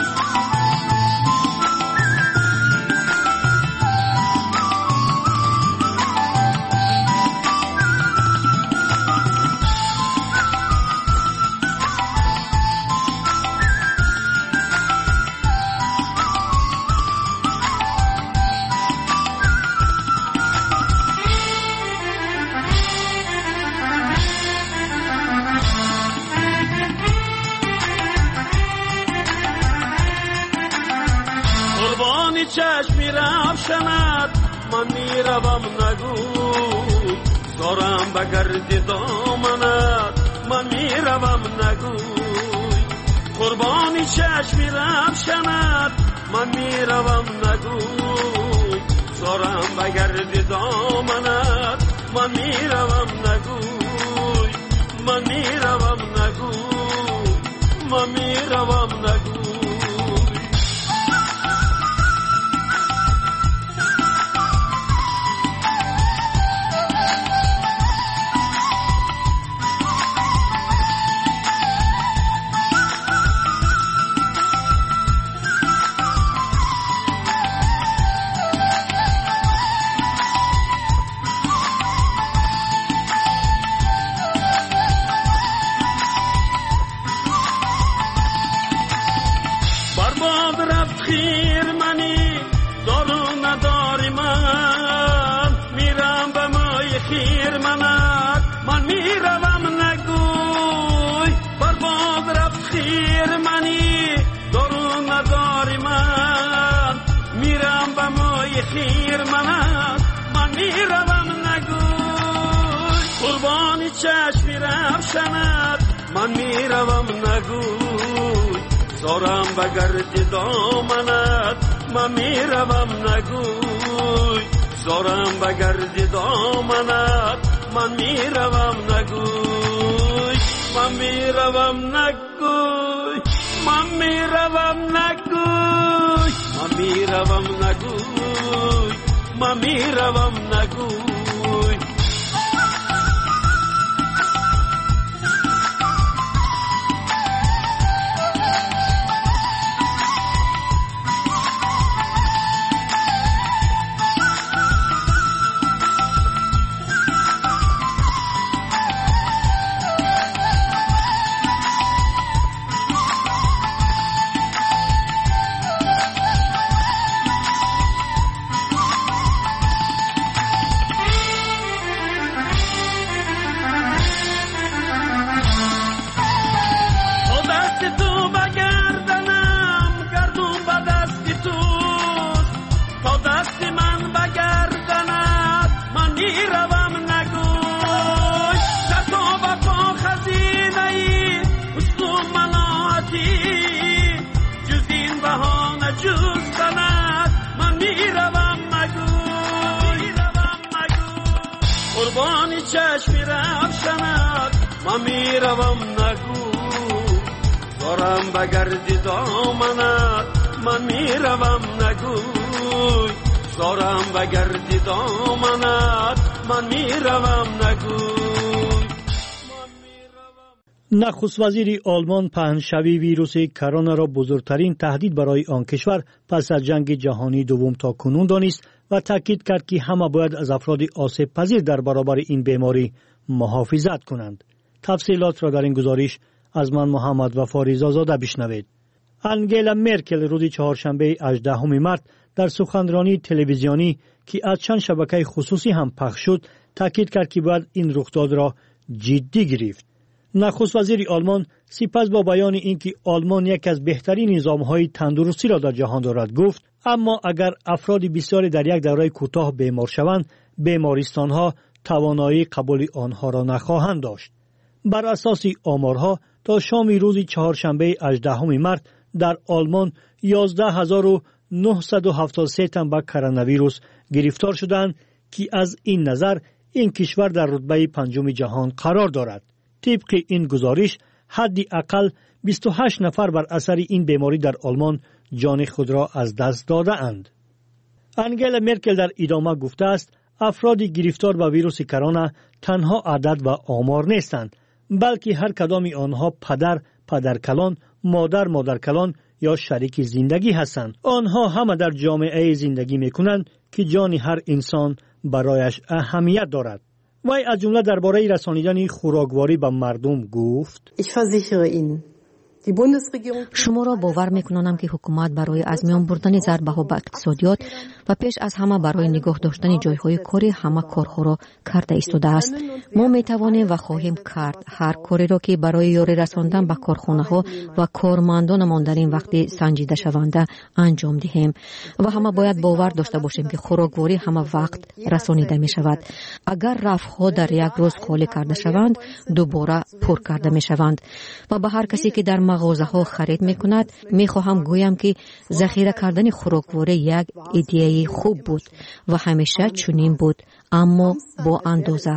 میرفشند من میروم نگوی زارم بگردی دامنت من میروم نگوی قربانی چشم میرفشند من میروم نگوی زارم بگردی دامنت من میروم نگوی من میروم نگوی من میروم نگوی خیر منی دارو نداری من میرم به مای خیر منت من میروم نگوی برباد رفت خیر منی دارو نداری من میرم به مای خیر منت من میروم نگوی قربانی چشمی رفشند من میروم نگوی زارم بگردی دامنت من میروم نگوی زارم بگردی دامنت من میروم نگوی من میروم نگوی من میروم نگوی من میروم نگوی من میروم نگوی قربانی چشمی رفشند من میروم نگوی زارم بگردی دامنت من میروم نگوی زارم بگردی دامنت من میروم نگوی نخست وزیر آلمان پهنشوی ویروس کرونا را بزرگترین تهدید برای آن کشور پس از جنگ جهانی دوم تا کنون دانست و تاکید کرد که همه باید از افراد آسیب پذیر در برابر این بیماری محافظت کنند. تفصیلات را در این گزارش از من محمد وفا رضازاده بشنوید. انگلا مرکل روز چهارشنبه هجدهم مارس در سخنرانی تلویزیونی که از چند شبکه خصوصی هم پخش شد تاکید کرد که باید این رخداد را جدی گرفت. نخست وزیر آلمان سپس با بیان اینکه آلمان یک از بهترین نظام‌های تندرستی را در جهان دارد گفت اما اگر افراد بسیاری در یک دوره کوتاه بیمار شوند بیمارستان‌ها توانایی قبول آنها را نخواهند داشت. بر اساس آمارها تا شام روز چهارشنبه هجدهم مارس در آلمان یازده هزار و نهصد و هفتاد و سه تن با کرونا ویروس گرفتار شدند که از این نظر این کشور در رتبه پنجم جهان قرار دارد. طبق این گزارش حداقل بیست و هشت نفر بر اثر این بیماری در آلمان جان خود را از دست داده اند. انگلا مرکل در ادامه گفته است افراد گرفتار به ویروس کرونا تنها عدد و آمار نیستند بلکه هر کدام آنها پدر پدرکلان مادر مادرکلان یا شریک زندگی هستند. آنها همه در جامعه زندگی میکنند که جان هر انسان برایش اهمیت دارد. وی از جمله درباره رسانیدن خوراکواری به مردم گفت Ich versichere Ihnen شما را باور میکنم که حکومت برای از میان بردن ضربه‌ها به اقتصادیات و پیش از همه برای نگاه داشتن جایهای کاری همه کارها را کرده ایستاده است. ما میتوانیم و خواهیم کرد هر کاری را که برای یاری رساندن به کارخانه‌ها و کارمندانمان در این وقت سنجیده شونده انجام دهیم و همه باید باور داشته باشیم که خوراکواری همه وقت رسانیده می شود. اگر رفع‌ها در یک روز خالی کرده شوند دوباره پر کرده می شوند و به هر کسی که در مغازه ها خرید می کند می خواهم گویم که ذخیره کردن خوراکواری یک ایده خوب بود و همیشه چنین بود، اما با اندازه.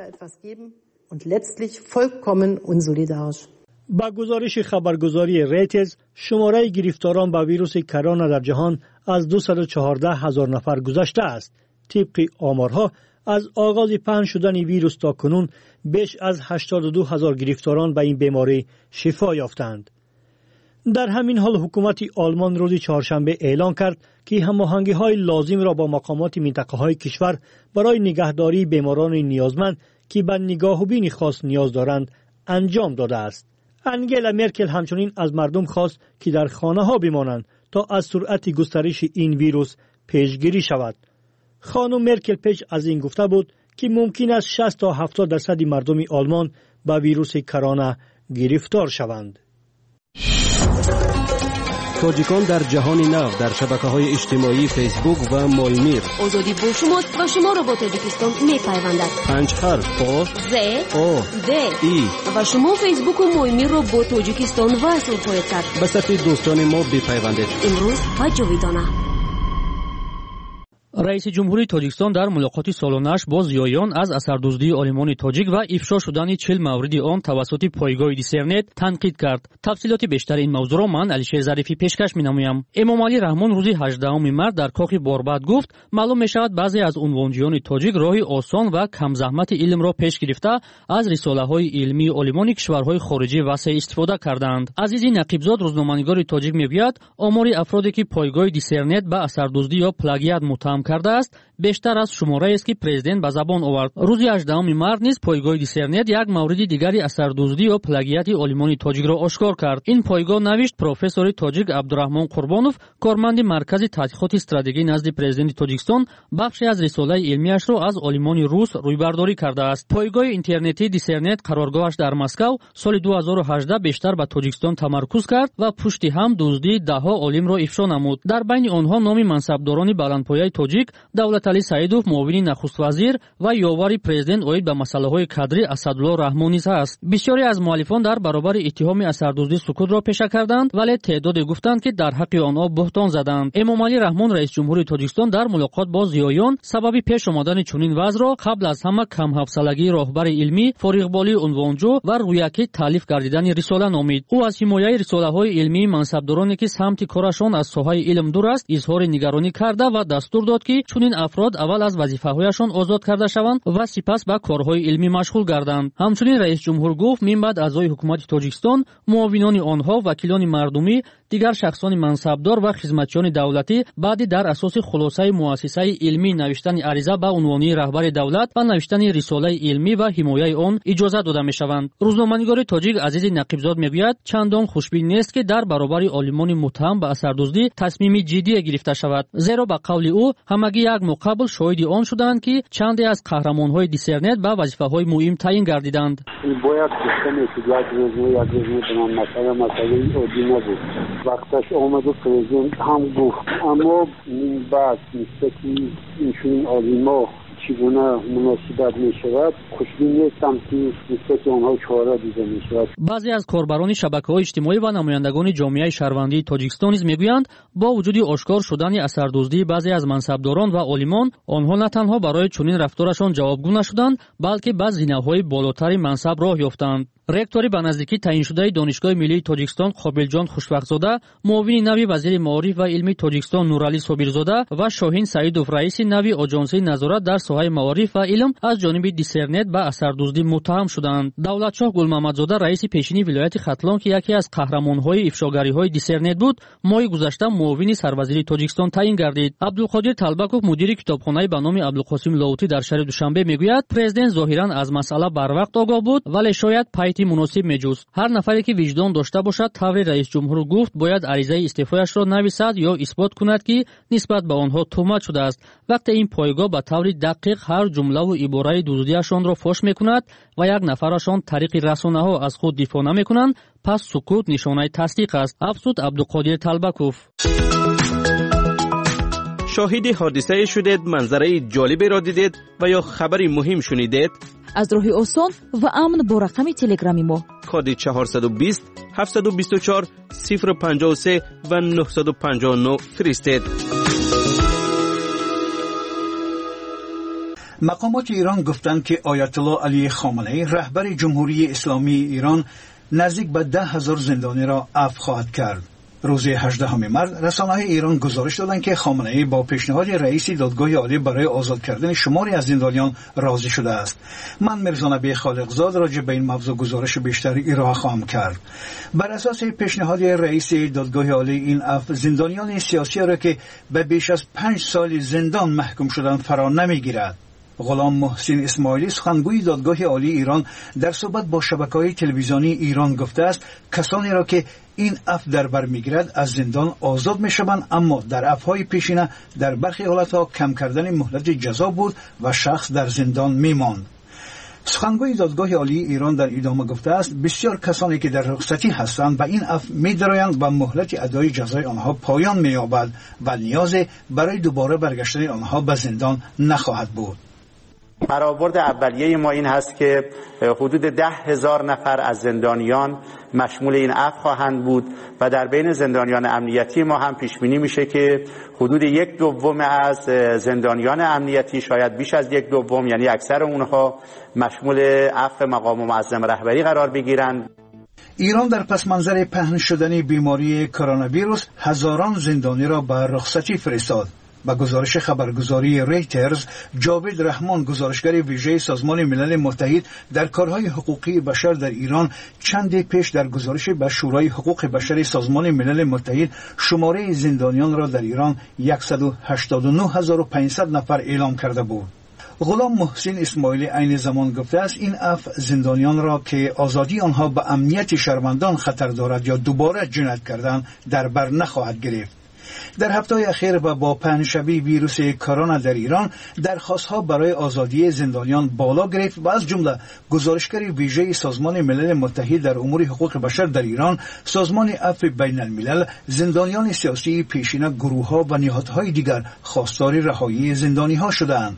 با گزارش خبرگزاری ریتز، شماره گرفتاران به ویروس کرونا در جهان از دویست و چهارده هزار نفر گذشته است. طبق آمارها از آغاز پنهان شدن ویروس تا کنون بیش از هشتاد و دو هزار گرفتاران به این بیماری شفا یافتند. در همین حال حکومت آلمان روز چهارشنبه اعلام کرد که هماهنگی‌های لازم را با مقامات منطقه‌های کشور برای نگهداری بیماران نیازمند که به نگاهبین خاص نیاز دارند انجام داده است. انگلا مرکل همچنین از مردم خواست که در خانه‌ها بمانند تا از سرعت گسترش این ویروس پیشگیری شود. خانم مرکل پیش از این گفته بود که ممکن است شصت تا هفتاد درصد مردم آلمان با ویروس کرونا گرفتار شوند. تاجیکان در جهان نو در شبکه‌های اجتماعی فیسبوک و مایمیر. آزادی با شما و شما را با تاجیکستان می‌پیوندد. پنج حرف آ ز آ د ای و شما فیسبوک و مایمیر را با تاجیکستان وصل خواهید کرد. به صفحه دوستان ما بپیوندید. امروز و جاویدانه. رئیس جمهوری تاجیکستان در ملاقات سالانه‌اش با زیایان از اثردوزی آلمان تاجیک و افشا شدن چهل مورد آن توسط پایگاه دیسرنت تنقید کرد. تفصیلات بیشتر این موضوع را من علیشیر ظریفی پیشکش می‌نمایم. امام علی رحمان روز هجدهم مارس در کاخ باربد گفت معلوم می‌شود بعضی از عنوانجویان تاجیک راهی آسان و کم زحمت علم را پیش گرفته از رساله‌های علمی آلمان کشورهای خارجی وسیع استفاده کردند. عزیزی نقیبزاد روزنامه‌نگار تاجیک می‌گوید آمار افرادی که پایگاه دیسرنت به اثردوزی یا پلاگیات متهم کرده است بیشتر از شماره است که پرزیدنت به زبان آورد. روز هجدهم مارس نیز پایگاه دیسرنت یک مورد دیگری اثردوزی و پلاگیات آلمان تاجیک را آشکار کرد. این پایگاه نوشت پروفسور تاجیک عبدالرحمن قربانوف کارمند مرکز تحقیقات استراتژی نزد پرزیدنت تاجیکستان بخشی از رساله علمیش را از آلمان روس رویبرداری کرده است. پایگاه اینترنتی دیسرنت قرارگاهش در مسکو سال دو هزار و هجده بیشتر به تاجیکستان تمرکز کرد و پشت هم دزدی دهها عالم را افشا نمود. در بین آنها نام منصبداران بلندپایه تاجیک دولتعلی سعیدوف معاون نخست وزیر و یاور پرزیدنت اوید به مسائل کادری اسدالله رحمانی است. بسیاری از مؤلفان در برابر اتهام اثردوزی سکوت را پیشه کردند ولی تعدادی گفتند که در حق آنها بهتان زدند. امام علی رحمان رئیس جمهوری تاجیکستان در ملاقات با زیایان سبب پیش آمدن چنین وضع را قبل از همه کم حوصلگی راهبر علمی فارغبالی عنوانجو و رویکی تالیف گردیدن رساله نامید. او از حمایت رساله‌های علمی منصبدارانی که سمت کارشان از ساحه علم دور است اظهار نگرانی کرده و دستور داد که چنین افراد اول از وظیفه‌هایشان آزاد کرده شوند و سپس به کارهای علمی مشغول گردند. همچنین رئیس جمهور گفت من بعد اعضای حکومت تاجیکستان، معاونان آنها، وکیلان مردمی، دیگر شخصان منصبدار و خدمتچیان دولتی بعد در اساس خلاصه مؤسسه علمی نوشتن عریضه به عنوان رهبر دولت و نوشتن رساله علمی و حمایت آن اجازه داده می‌شوند. روزنامه‌نگار تاجیک عزیز نقیبزاد میگوید چندان خوشبین نیست که در برابر آلمان متهم به اثردوزی تصمیم جدی گرفته شود، زیرا به قول او همگی یک مقابل شاهد آن شدند که چندی از قهرمان‌های دیسرنت به وظیفه‌های مهم تعیین گردیدند. باید گفتن که یک روز یک روز تمام مسئله مسئله عادی نبود. وقتش آمد و پرزیدنت هم گفت، اما بعد نیست که اینشون آلیما چگونه مناسبت می شود خوشبین نیستم که نسبت آنها چاره دیده می شود. بعضی از کاربران شبکه‌های اجتماعی و نمایندگان جامعه شهروندی تاجیکستان نیز میگویند با وجود آشکار شدن اثردوزی بعضی از منصبداران و عالمان آنها نه تنها برای چنین رفتارشان جوابگو نشدند بلکه به زینه‌های بالاتر منصب راه یافتند. رکتوری به نزدیکی تعیین شده دانشگاه ملی تاجیکستان قابلجان خوشوقت‌زاده، معاون نوی وزیر معارف و علمی تاجیکستان نورعلی صابرزاده و شاهین سعیدوف رئیس نوی آژانسی نظارت در ساحه معارف و علم از جانب دیسرنت به اثردوزی متهم شدند. دولتشاه گلمحمدزاده رئیس پیشینی ولایت ختلان که یکی از قهرمان‌های افشاگری‌های دیسرنت بود، ماه گذشته معاون سروزیر تاجیکستان تعیین گردید. عبدالقادر طلبکوف مدیر کتابخانه به نام عبدالقاسم لاوتی در شهر دوشنبه میگوید پرزیدنت ظاهراً از مسئله بروقت آگاه بود ولی شاید پیت امنیتی مناسب میجوست. هر نفری که وجدان داشته باشد، طوری رئیس جمهور گفت، باید عریضه استعفایش را نویسد یا اثبات کند که نسبت به آنها تهمت شده است. وقتی این پایگاه به طور دقیق هر جمله و عباره دزدیشان را فاش میکند و یک نفرشان طریق رسانه‌ها از خود دفاع نمیکنند، پس سکوت نشانه تصدیق است. افزود عبدالقادر طلبکوف. شاهد حادثه شدید، منظره جالبی را دیدید و یا خبری مهم شنیدید؟ از راه آسان و امن با رقم تلگرامی ما کد چهارصد و بیست هفتصد و بیست و چهار صفر پنجاه و سه و نهصد و پنجاه و نه فرستید. مقامات ایران گفتند که آیت الله علی خامنه‌ای رهبر جمهوری اسلامی ایران نزدیک به ده هزار زندانی را عفو خواهد کرد. روز هجدهم مارس رسانه‌های ایران گزارش دادند که خامنه‌ای با پیشنهاد رئیس دادگاه عالی برای آزاد کردن شماری از زندانیان راضی شده است. من میرزا نبی خالقزاد راجع به این موضوع گزارش بیشتری ارائه خواهم کرد. بر اساس پیشنهاد رئیس دادگاه عالی، این عفو زندانیان سیاسی را که به بیش از پنج سال زندان محکوم شدند فرا نمیگیرد. غلام محسن اسماعیلی سخنگوی دادگاه عالی ایران در صحبت با شبکه‌های تلویزیونی ایران گفته است کسانی را که این عفو در بر میگیرد از زندان آزاد میشوند، اما در عفوهای پیشینه در برخی حالتها کم کردن مهلت جزا بود و شخص در زندان میماند. سخنگوی دادگاه عالی ایران در ادامه گفته است بسیار کسانی که در رخصتی هستند به این عفو می‌درآیند و مهلت ادای جزای آنها پایان می‌یابد و نیازی برای دوباره برگشتن آنها به زندان نخواهد بود. برآورد اولیه ما این هست که حدود ده هزار نفر از زندانیان مشمول این عفو خواهند بود و در بین زندانیان امنیتی ما هم پیش بینی میشه که حدود یک دوم از زندانیان امنیتی، شاید بیش از یک دوم، یعنی اکثر اونها مشمول عفو مقام معظم رهبری قرار بگیرند. ایران در پس منظر پهن شدن بیماری کرونا ویروس هزاران زندانی را به رخصتی فرستاد. با گزارش خبرگزاری ریترز، جاوید رحمان گزارشگر ویژه سازمان ملل متحد در کارهای حقوقی بشر در ایران چندی پیش در گزارش به شورای حقوق بشر سازمان ملل متحد شماره زندانیان را در ایران صد و هشتاد و نه هزار و پانصد نفر اعلام کرده بود. غلام محسن اسماعیلی عین زمان گفته است این عفو زندانیان را که آزادی آنها به امنیت شهروندان خطر دارد یا دوباره جنایت کردن در بر نخواهد گرفت. در هفته اخیر و با پهنشوی ویروس کرونا در ایران درخواست‌ها برای آزادی زندانیان بالا گرفت و از جمله گزارشگر ویژه سازمان ملل متحد در امور حقوق بشر در ایران، سازمان عفو بین الملل، زندانیان سیاسی پیشین گروه‌ها و نهادهای دیگر خواستار رهایی زندانی‌ها شدند.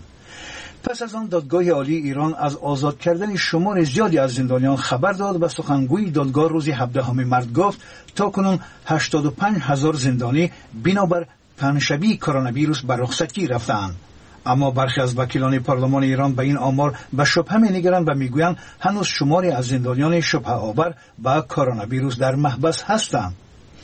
پس از آن دادگاه عالی ایران از آزاد کردن شمار زیادی از زندانیان خبر داد و سخنگوی دادگاه روز هفدهم مارس گفت تاکنون هشتاد و پنج هزار زندانی بنابر پهنشوی کرونا ویروس به رخصتی رفتند. اما برخی از وکیلان پارلمان ایران به این آمار به شبهه می‌نگرند و میگویند هنوز شماری از زندانیان شبهه آور با کرونا ویروس در محبس هستند.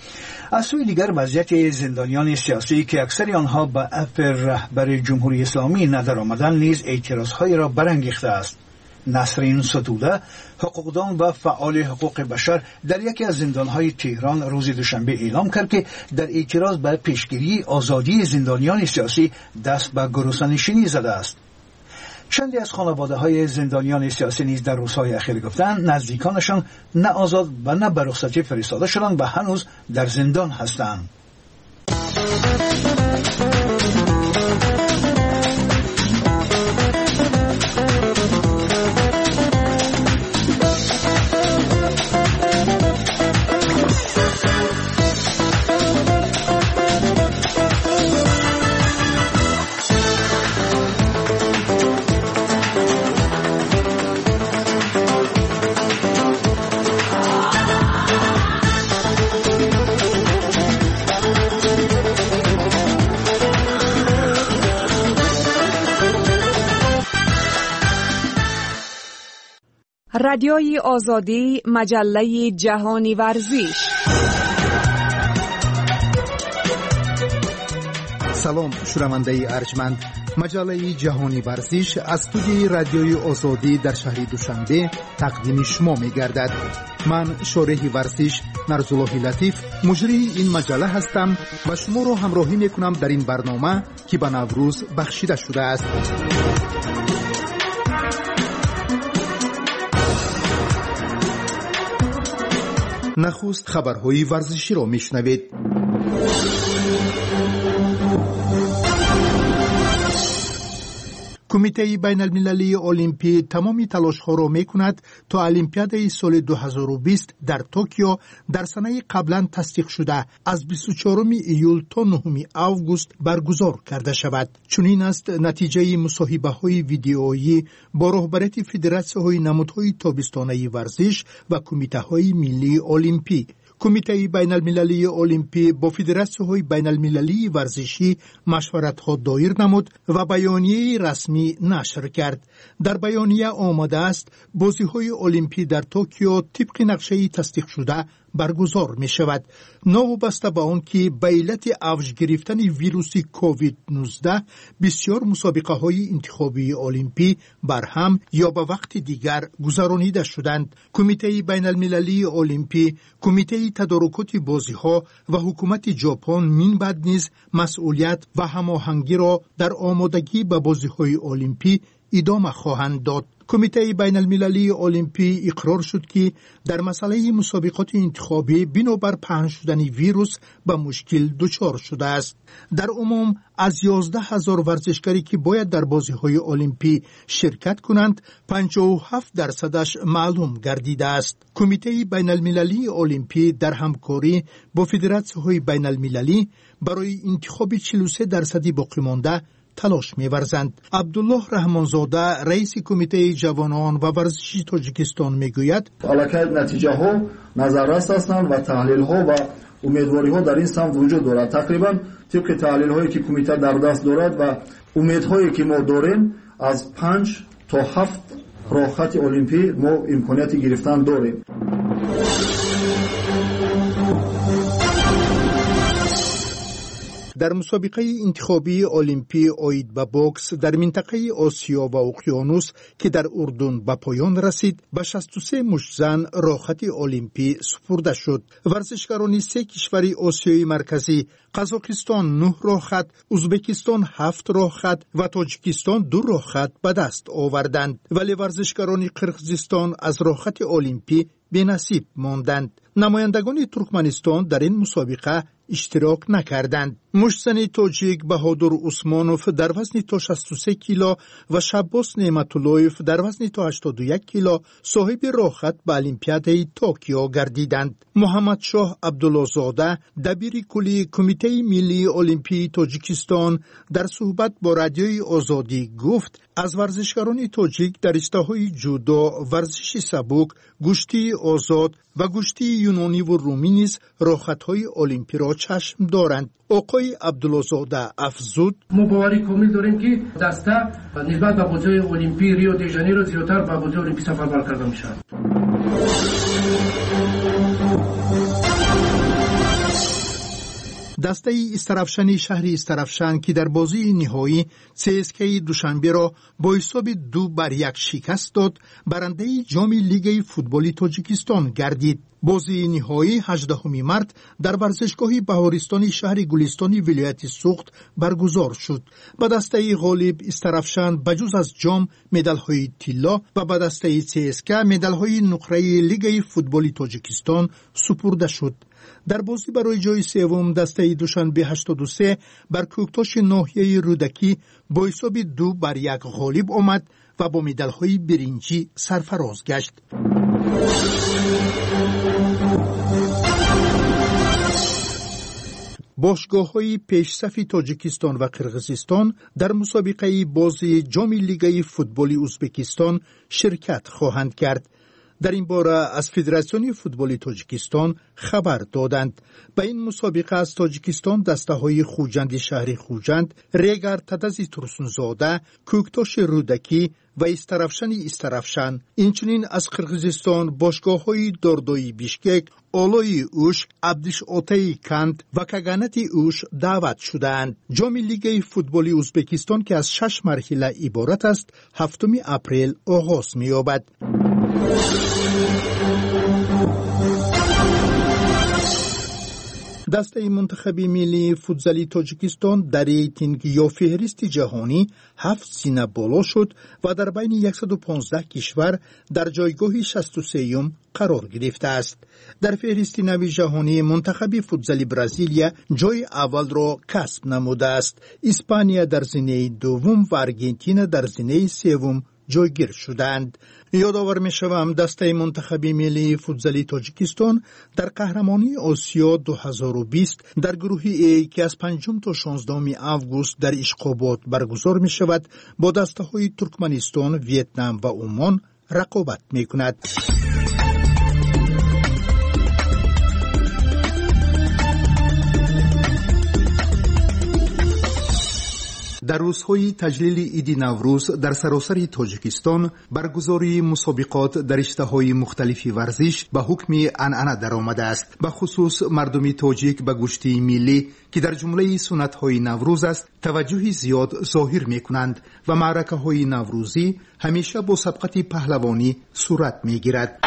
از سوی دیگر وضعیت زندانیان سیاسی که اکثر آنها به عفو رهبر جمهوری اسلامی ندر آمدن نیز اعتراضهای را برانگیخته است. نسرین ستوده، حقوقدان و فعال حقوق بشر، در یکی از زندانهای تهران روز دوشنبه اعلام کرد که در اعتراض به پیشگیری آزادی زندانیان سیاسی دست به گروسه‌نشینی زده است. چندی از خانواده‌های زندانیان سیاسی نیز در روزهای اخیر گفتند نزدیکانشان نه آزاد و نه به رخصتی فرستاده شدند و هنوز در زندان هستند. رادیوی آزادی، مجله جهانی ورزش. سلام شنونده ارجمند، مجله جهانی ورزش از استودیوی رادیوی آزادی در شهر دوشنبه تقدیم شما می گردد. من شارح ورزش نرزالله لطیف مجری این مجله هستم و شما را همراهی می کنم در این برنامه که به نوروز بخشیده شده است. نخست خبرهای ورزشی را میشنوید. کمیته بین المللی المپی تمامی تلاش‌ها را می‌کند تا المپیاد سال دو هزار و بیست در توکیو در سنه قبلا تصدیق شده از بیست و چهارم ایول تا نهم آگوست برگزار کرده شود. چنین است نتیجه مصاحبه‌های ویدیویی با رهبریت فدراسیون‌های نمادهای تابستانه ورزش و کمیته‌های ملی المپی. کمیته بین المللی المپی با فدراسیون‌های بین المللی ورزشی مشورت‌ها دایر نمود و بیانیه رسمی نشر کرد. در بیانیه آمده است بازی‌های المپی در توکیو طبق نقشه تصدیق شده برگزار می شود. نوابسته به آن که به علت اوج گرفتن ویروس کووید نوزده بسیار مسابقه های انتخابی المپی برهم یا به وقت دیگر گذرانیده شدند. کمیته بین المللی المپی، کمیته تدارکات بازی ها و حکومت ژاپن من بعد نیز مسئولیت و هماهنگی را در آمادگی به بازی های المپی ادامه خواهند داد. کمیته بین المللی المپی اقرار شد که در مسئله مسابقات انتخابی بنابر پهن شدن ویروس به مشکل دچار شده است. در عموم از یازده هزار ورزشکاری که باید در بازی‌های المپی شرکت کنند، پنجاه و هفت درصدش معلوم گردیده است. کمیته بین المللی المپی در همکاری با فدراسیون‌های بین المللی برای انتخاب چهل و سه درصدی باقی مانده تلاش می‌ورزند. عبدالله رحمانزاده رئیس کمیته جوانان و ورزشی تاجیکستان میگوید البته نتیجه ها نظررس هستند و تحلیل ها و امیدواری ها در این سمت وجود دارد. تقریبا طبق تحلیل هایی که کمیته در دست دارد و امیدهایی که ما داریم از پنج تا هفت راه خط المپی ما امکانیت گرفتن داریم. در مسابقه انتخابی المپی آید به بوکس در منطقه آسیا و اقیانوس که در اردن به پایان رسید، به شصت و سه مشت‌زن راهخط المپی سپرده شد. ورزشکاران سه کشور آسیای مرکزی، قزاقستان نه راهخط، ازبکستان هفت راهخط و تاجیکستان دو راهخط به دست آوردند، ولی ورزشکاران قرقیزستان از راهخط المپی بی‌نصیب ماندند. نمایندگان ترکمنستان در این مسابقه اشتراک نکردند. مشتزن تاجیک بهادر عثمانوف در وزن تا شصت و سه کیلو و شباس نعمت‌اللهیف در وزن تا هشتاد و یک کیلو صاحب راهخط به المپیاد توکیو گردیدند. محمد شاه عبدالله‌زاده دبیر کلی کمیته ملی المپی تاجیکستان در صحبت با رادیوی آزادی گفت از ورزشکاران تاجیک در رشته‌های جودو، ورزش سبک، گشتی آزاد و گشتی یونانی و رومی نیز راهخط‌های المپی را چشم دارند. آقای عبدالله‌زاده افزود ما باوری کامل داریم که دسته نسبت به بازی‌های المپی ریو دی ژانیرو زیاتر به بازی‌های المپی سفربر کرده می‌شود. دسته استرافشن شهر استرافشن که در بازی نهایی سی اس کی دوشنبه را با حساب دو بر یک شکست داد، برنده جام لیگ فوتبال تاجیکستان گردید. بازی نهایی هجدهم مارس در ورزشگاه بهارستانی شهر گلستانی ولایت سوخت برگزار شد. به دسته غالب استرافشن بجز از جام مدال‌های طلا و به دسته سی اس کی مدال‌های نقره لیگ فوتبال تاجیکستان سپرده شد. در بازی برای جای سوم دسته دوشنبه هشتاد و سه بر کوکتاش ناحیه رودکی با حساب دو بر یک غالب آمد و با مدال‌های برنجی سرفراز گشت. باشگاه‌های پیشصف تاجیکستان و قرقیزستان در مسابقه بازی جام لیگ فوتبال ازبکستان شرکت خواهند کرد. در این باره از فدراسیون فوتبال تاجیکستان خبر دادند. به این مسابقه از تاجیکستان دسته های خوجند شهر خوجند، ریگر تدزی ترسونزاده، کوکتاش رودکی و استرافشن استرافشن، اینچنین از قرقیزستان باشگاه های داردایی بیشکک، آلای اوش، عبدش آتای کند و کگانت اوش دعوت شدند. جام لیگ فوتبال ازبکستان که از شش مرحله عبارت است، هفتم اپریل آغاز می‌یابد. دسته منتخب ملی فوتزالی تاجیکستان در ریتینگ یا فهرست جهانی هفت سینه بالا شد و در بین صد و پانزده کشور در جایگاه شصت و سه قرار گرفته است. در فهرست نو جهانی منتخب فوتزالی برزیلیا جای اول را کسب نموده است. اسپانیا در زینه دوم و ارژانتین در زینه سوم جایگیر شدند. یادآور می‌شوم دسته منتخب ملی فوتزالی تاجیکستان در قهرمانی آسیا دو هزار و بیست در گروه ای که از پنجم تا شانزدهم آگوست در اشخابات برگزار می‌شود با دسته‌های ترکمنستان، ویتنام و عمان رقابت می‌کند. در روزهای تجلیل عید نوروز در سراسر تاجیکستان برگزاری مسابقات در رشته‌های مختلف ورزش به حکم عنعنه درآمده است. به خصوص مردم تاجیک به گوشتی ملی که در جمله سنت‌های نوروز است توجه زیاد ظاهر می‌کنند و معرکه‌های نوروزی همیشه با سبقت پهلوانی صورت می‌گیرد.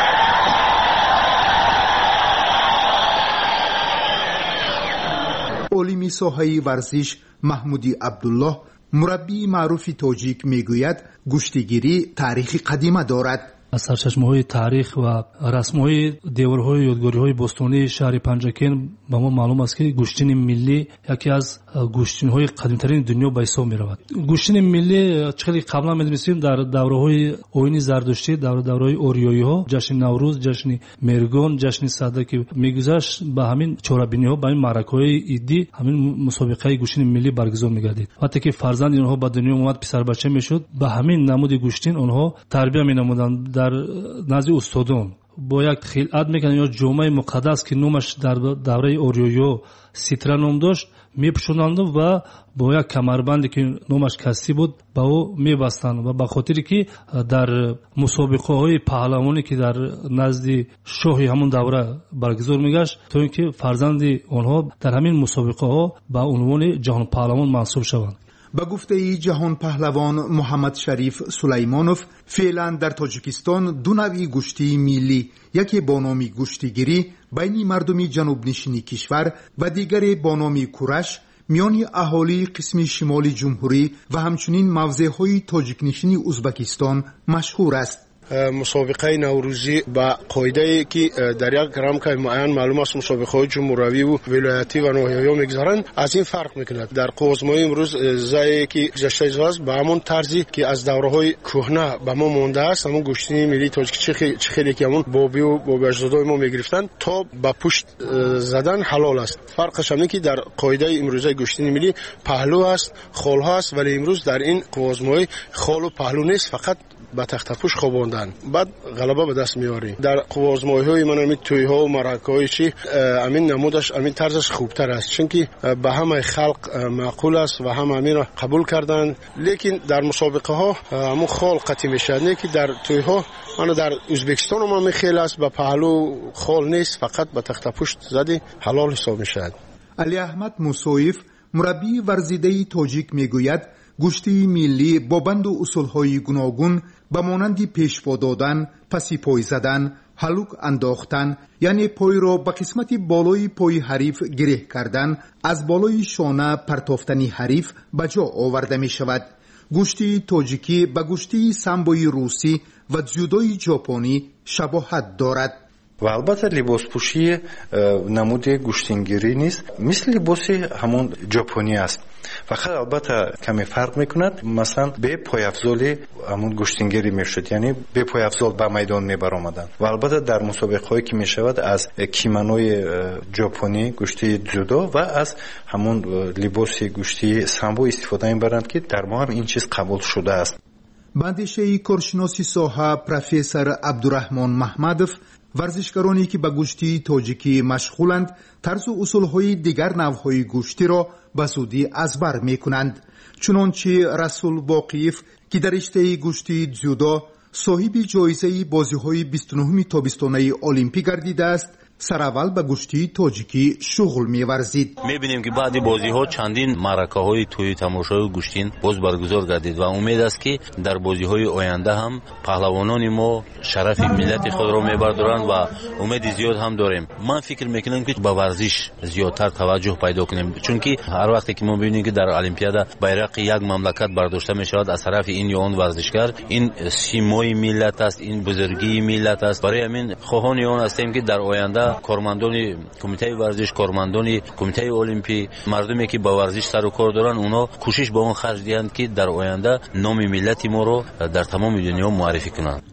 عالم ساحه ورزش محمودی عبدالله مربی معروف تاجیک میگوید گوشتگیری تاریخی قدیمه دارد. از سرچشمه‌های تاریخ و رسم‌های دیوارهای یادگاری‌های باستانی شهر پنجکین به ما معلوم است که گوشتین ملی یکی از گوشتین‌های قدیمی‌ترین دنیا به حساب می‌رود. گوشتین ملی چقدر قبلا می‌دونستیم در دوره‌های آیین زردشتی، در دوره‌های اوریایی‌ها، جشن نوروز، جشن مرگان، جشن صدر که می‌گذشت به همین چورابینی‌ها، به این معرکه‌های عیدی همین مسابقه گوشتین ملی برگزار می‌گردید. وقتی که فرزند اینها به دنیا اومد پسر بچه می‌شد، به همین نمود گوشتین آنها تربیت می‌نمودند. در نزد استادان با یک خلعت میکنن یا جامعه مقدس که نامش در دوره اوریایو سیترا نام داشت میپوشونند و با یک کمربندی که نامش کسی بود با او میبستند و به خاطری که در مسابقه های پهلوانی که در نزد شاه همون دوره برگزار میگشت تا اینکه فرزند آنها در همین مسابقه ها به عنوان جهان پهلوان منصوب شوند. با گفته جهان پهلوان محمد شریف سلیمانوف فعلا در تاجیکستان دو نوع گوشتی ملی، یکی با نام گوشتگیری بین مردم جنوب نشینی کشور و دیگری با نام کورش میان اهالی قسم شمال جمهوری و همچنین موضعهای تاجیک نشینی ازبکستان مشهور است. مسابقه نوروزی با قاعده که در یک رمق معین معلوم است مسابقه های جمهوری و ولایتی و ناحیه‌ای میگذارند از این فرق میکند. در قوزمای امروز زایی که گذشته است به همون طرزی که از دوره‌های کهنه به ما مونده است، همون گوشتین ملی تاجیک چه خیلی که همون بابی و بابی اجدادای ما میگرفتن تا با پشت زدن حلال است. فرقش همین که در قاعده امروزه گوشتین ملی پهلو است، خال هست، ولی امروز در این قوزمای خال و پهلو نیست، فقط با تخت پوش خواباندن بعد غلبه به دست میاریم. در قوازمایی های من همین توی ها و مرکه های چی همین نمودش همین طرزش خوبتر است، چون که به همه خلق معقول است و هم همین را قبول کردن. لیکن در مسابقه ها همون خال قطعی میشد، نه که در توی ها من در ازبکستان ما میخیل است به پهلو خال نیست، فقط به تخت پوش زدی حلال حساب میشد. علی احمد موسویف مربی ورزیده تاجیک میگوید گوشتی ملی با بند و اصولهای گوناگون به مانند پیشوا دادن، پسی پای زدن، هلوک انداختن، یعنی پای را به قسمت بالای پای حریف گره کردن، از بالای شانه پرتافتنی حریف به جا آورده می شود. گوشتی تاجیکی به گوشتی سامبوی روسی و جودوی ژاپنی شباهت دارد. و البته لباس پوشی نمود گوشتینگیری نیست، مثل لباس همون ژاپنی است، فقط البته کمی فرق میکند. مثلا به پای افضال همون گوشتینگیری میشد، یعنی به پای افضال به میدان میبرآمدند و البته در مسابقه هایی که میشود از کیمانوی ژاپنی گوشتی جودو و از همون لباس گوشتی سامبو استفاده میبرند که در ما هم این چیز قبول شده است. بندیشه کارشناسی ساحه پروفسور عبدالرحمن محمدوف ورزشکارانی که به گوشتی تاجیکی مشغولند طرز و اصولهای دیگر نوعهای گوشتی را به زودی ازبر می کنند. چنانچه رسول باقیف که در رشته گوشتی جودو صاحب جایزه بازی‌های بیست و نه تابستانه المپیک گردیده است، سراول به گوشتی تاجیکی شغل می‌ورزید. می‌بینیم که بعد بازی‌ها چندین معرکه‌های توی تماشای گوشتین باز برگزار گردید و امید است که در بازی‌های آینده هم پهلوانان ما شرف ملت خود را می‌بردارند و امید زیاد هم داریم. من فکر می‌کنم که به ورزش زیادتر توجه پیدا کنیم، چون که هر وقتی که ما ببینیم که در المپیاد بیرق یک مملکت برداشته می‌شود از طرف این یا آن ورزشکار، این سیمای ملت است، این بزرگی ملت است. برای همین خواهان آن هستیم که در آینده کارمندان کمیته ورزش، کارمندان کمیته المپی، مردمی که با ورزش سر و کار دارن، اونا کوشش به اون خرج دهند که در آینده نام ملت ما رو در تمام دنیا معرفی کنند.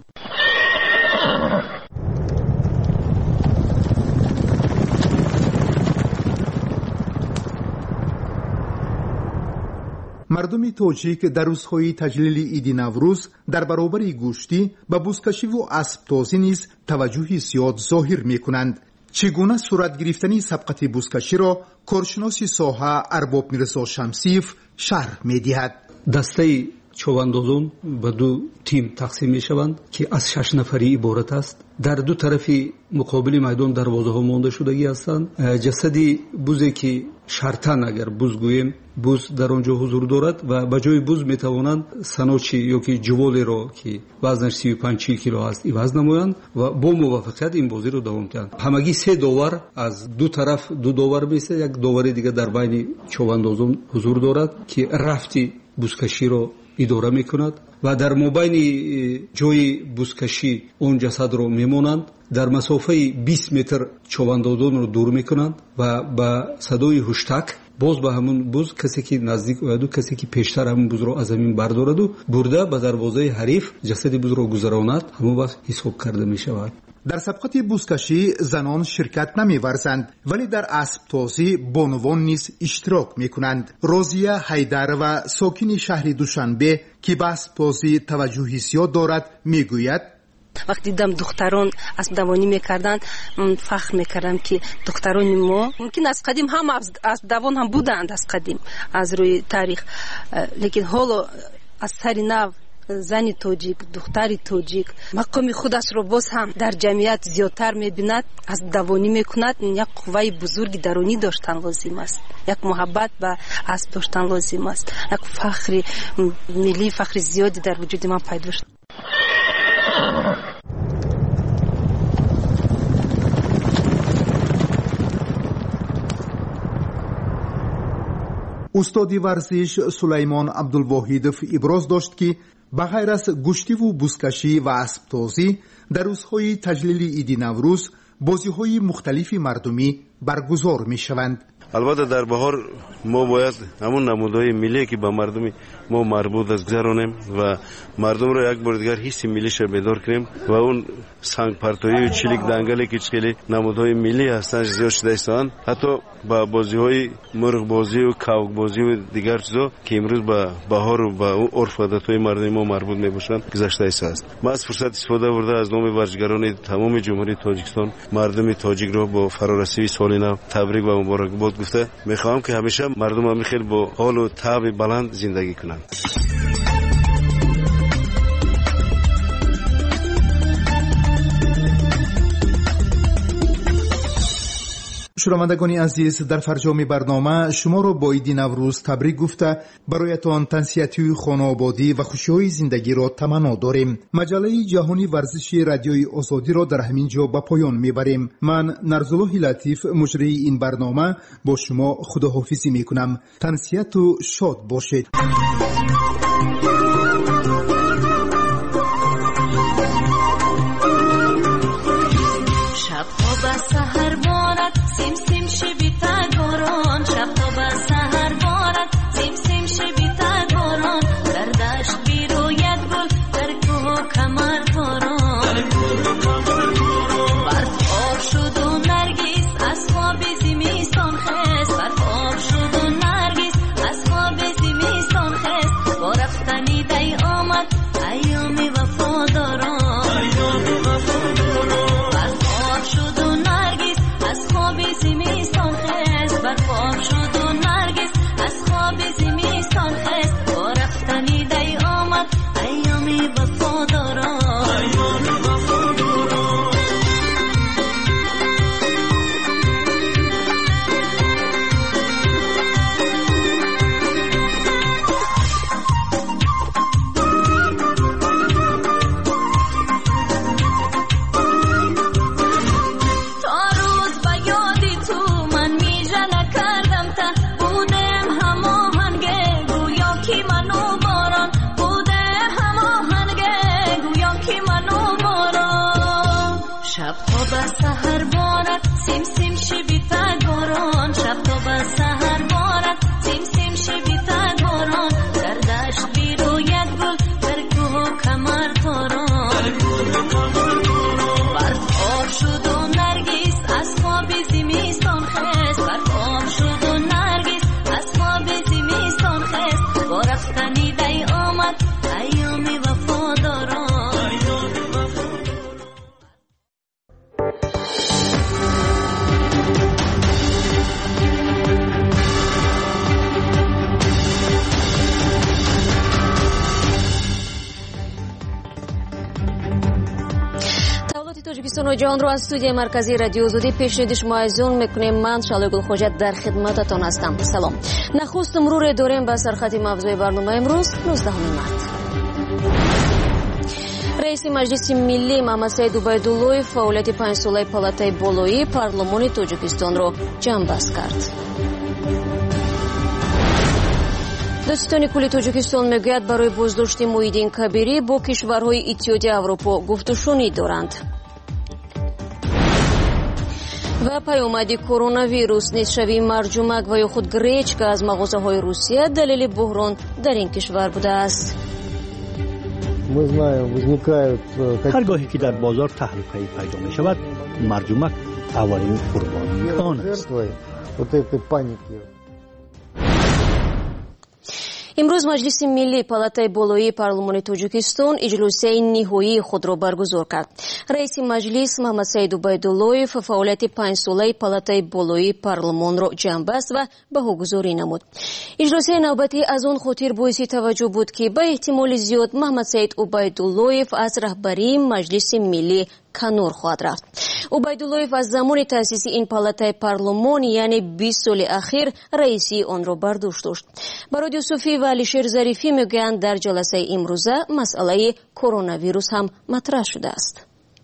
مردم تاجیک در روزهای تجلیل عید نوروز در برابر گوشتی به بزکشی و اسب‌تازی نیز توجهی زیاد ظاهر می‌کنند. چگونه صورت گرفتن سبقت بزکشی را کارشناس ساحه ارباب میرزا شمسیف شرح می‌دهد. دسته چوباندازان به دو تیم تقسیم می‌شوند که از شش نفری عبارت است. در دو طرف مقابل میدان دروازه‌ها مانده شدگی هستند. جسدی بوزی که شرطن اگر بوز گوییم بوز در آنجا حضور دارد و به جای بوز میتوانند سنوچی یا که جوالی را که وزنش سی و پنج کیلو است وزن نمایند و با موافقت این بازی رو دوام دهند. همگی سه داور از دو طرف دو داور میشه، یک داور دیگه در بین چوباندازان حضور دارد که رفتی بوزکشی را اداره میکند و در مابین جای بوزکشی اون جسد رو میمونند. در مسافه بیست متر چوباندازان رو دور میکنند و با صدای هشتک باز به همون بوز کسی که نزدیک اومد و کسی که پیشتر همون بوز رو از زمین بردارد و برده به دروازه حریف جسد بوز رو گذراند، همون وقت حساب کرده می شود. در سبقت بوزکشی زنان شرکت نمی ورزند ولی در اسب‌تازی بانوان نیز اشتراک می کنند. روزیه حیدر و ساکن شهر دوشنبه که به اسب‌تازی توجهی زیاد دارد می گوید وقتی دیدم دختران اسب دوانی میکردن فخر میکردم که دختران ما ممکن از قدیم هم اسب دوان هم بودند، از قدیم از روی تاریخ، لیکن حالا از سر نو زنی تاجیک، دختری تاجیک مقام خودش رو باز هم در جمعیت زیادتر میبیند، از دوانی میکند. یک قوه بزرگی درونی داشتن لازم است، یک محبت به اسب داشتن لازم است، یک فخر ملی، فخر زیادی در وجود من پیدا شد. استادی ورزش سلیمان عبدالواحدов ابراز داشت که به غیر از گوشتی و بزکشی و اسب‌تازی در روزهای تجلیل عید نوروز بازی‌های مختلف مردمی برگزار می‌شوند. البته در بهار ما باید همون نمودهای ملی که به مردم ما مربوط است گذرانیم و مردم را یک بار دیگر حس ملیش بیدار کنیم و اون سنگ پرتایی و چلیک دنگلی که خیلی نمودهای ملی هستند زیاد شده هستند، حتی با بازی‌های مرغ بازی و کاوک بازی و دیگر چیزا که امروز به بهار و به عرف و عادت‌های مردم ما مربوط میباشند گذشته است. ما از فرصت استفاده برده از نام ورزشکاران تمام جمهوری تاجیکستان مردم تاجیک را با فرارسیدن سال نو تبریک و مبارکباد گفته میخوام که همیشه مردم هم خیلی با حال و طبع بلند زندگی کنند. شنوندگان عزیز، در فرجام برنامه شما را با عید نوروز تبریک گفته برایتان تنسیتی خانوادگی و خوشی‌های زندگی را تمنا داریم. مجله جهانی ورزشی رادیوی آزادی را در همین جا به پایان میبریم. من نرزالله لطیف مجری این برنامه با شما خداحافظی میکنم. تنسیت و شاد باشید. رفتن شب تا به سحر بارد سیم سیم شبی تگاران شب تا به سحر بارد سیم سیم شبی تگاران در دشت بیروید گل در کوه و کمر تاران برف آب شد و نرگس از خواب زمستان خست برف آب شد و نرگس از خواب زمستان خست با رفتنی دی آمد ایام وفاداران. توجیکستان و جهان رو از استودیوی مرکزی رادیو آزادی پیشنهاد شما ازون میکنیم. من شالوی گلخوجت در خدمتتان هستم. سلام. نخست مرور داریم به سرخط موضوع برنامه امروز نوزدهم مارس. رئیس مجلس ملی محمد سعید عبیدالله‌یев فعالیت پنج ساله پالاتای بالایی پارلمان تاجیکستان را جنببست کرد. دستان کلی تاجیکستان میگوید برای بازداشت موحدین کبیری با کشورهای اتحادیه اروپا گفتگوشونی دارند. و پیامد کرونا ویروس نیز شوی مرجمک و یا خود گریچکا از مغازه های روسیه دلیل بحران در این کشور بوده است. هرگاهی که در بازار تحریک‌هایی پیدا می شود مرجمک اولین قربانی آن است. امروز مجلس ملی پالاتای بالایی پارلمان تاجیکستان اجلاس نهایی خود را برگزار کرد. رئیس مجلس محمد سعید عبیدالله‌یев فعالیت پنج ساله پالاتای بالایی پارلمان را جنببست و بهاگذاری نمود. اجلاس نوبتی از آن خاطر باعث توجه بود که به احتمال زیاد محمد سعید عبیدالله‌یев از رهبری مجلس ملی کنار خواهد رفت. عبیدالله‌یев از زمان تأسیس این پالاتای پارلمان یعنی بیست سال اخیر رئیسی آن را بر دوش داشت. با رادیو صوفی و علیشیر ظریفی میگویند در جلسه امروزه مسئله کرونا ویروس هم مطرح شده است.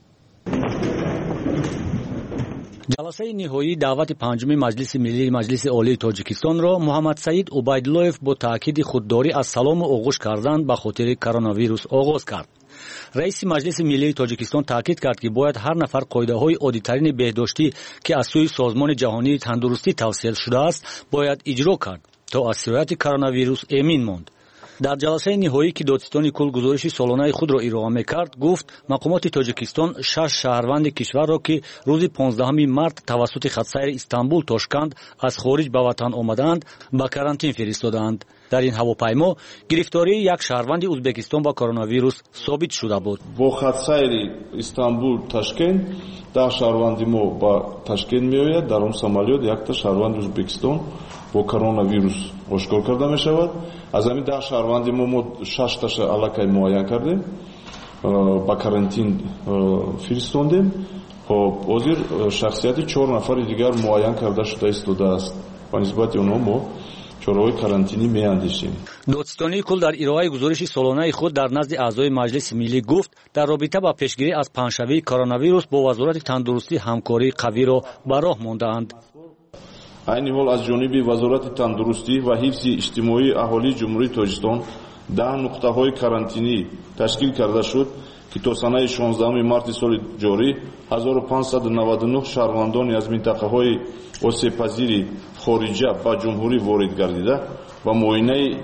جلسه نهایی دعوت پنجم مجلس ملی مجلس عالی تاجیکستان را محمد سعید عبیدالله‌یев با تاکید خودداری از سلام و آغوش کردن به خاطر کرونا ویروس آغاز کرد. رئیس مجلس ملی تاجیکستان تاکید کرد که باید هر نفر قاعده‌های عالی‌ترین بهداشتی که از سوی سازمان جهانی تندرستی توصیه شده است باید اجرا کرد تا از سرایت کرونا ویروس امین ماند. در جلسه نهایی که دادستان کل گزارش سالانه خود را ارائه می‌کرد گفت مقامات تاجیکستان شش شهروند کشور را که روز پانزدهم مارس توسط خط سیر استانبول تاشکند از خارج به وطن آمدند به карантин فرستادند. در این هواپیما گرفتاری یک شهروند ازبکستان با کرونا ویروس ثابت شده بود. با خط سیر استانبول تاشکند ده شهروند ما با تاشکند میآید. در اون سامالیات یک تا شهروند ازبکستان با کرونا ویروس آشکار کرده می شود. از همین ده شهروند ما ما شش تاش علاقه معاین کردیم با карантин فرستاندیم. خب حاضر شخصیت چهار نفر دیگر معاین کرده شده ایستاده است. به نسبت اونها ما چهارهای карантини میاندیشیم. دادستانی کل در ارائه گزارش سالانه خود در نزد اعضای مجلس ملی گفت در رابطه با پیشگیری از پنجشنبه کرونا ویروس با وزارت تندرستی همکاری قوی را به راه ماندند. این حال از جانب وزارت تندرستی و حفظ اجتماعی اهالی جمهوری تاجیکستان ده نقطه های карантини تشکیل کرده شد که تا سنه شانزدهم مارس سال جاری هزار و پانصد و نود و نه شهروندان از منطقه های آسیب پذیر خارجه به جمهوری وارد گردیده و معاینه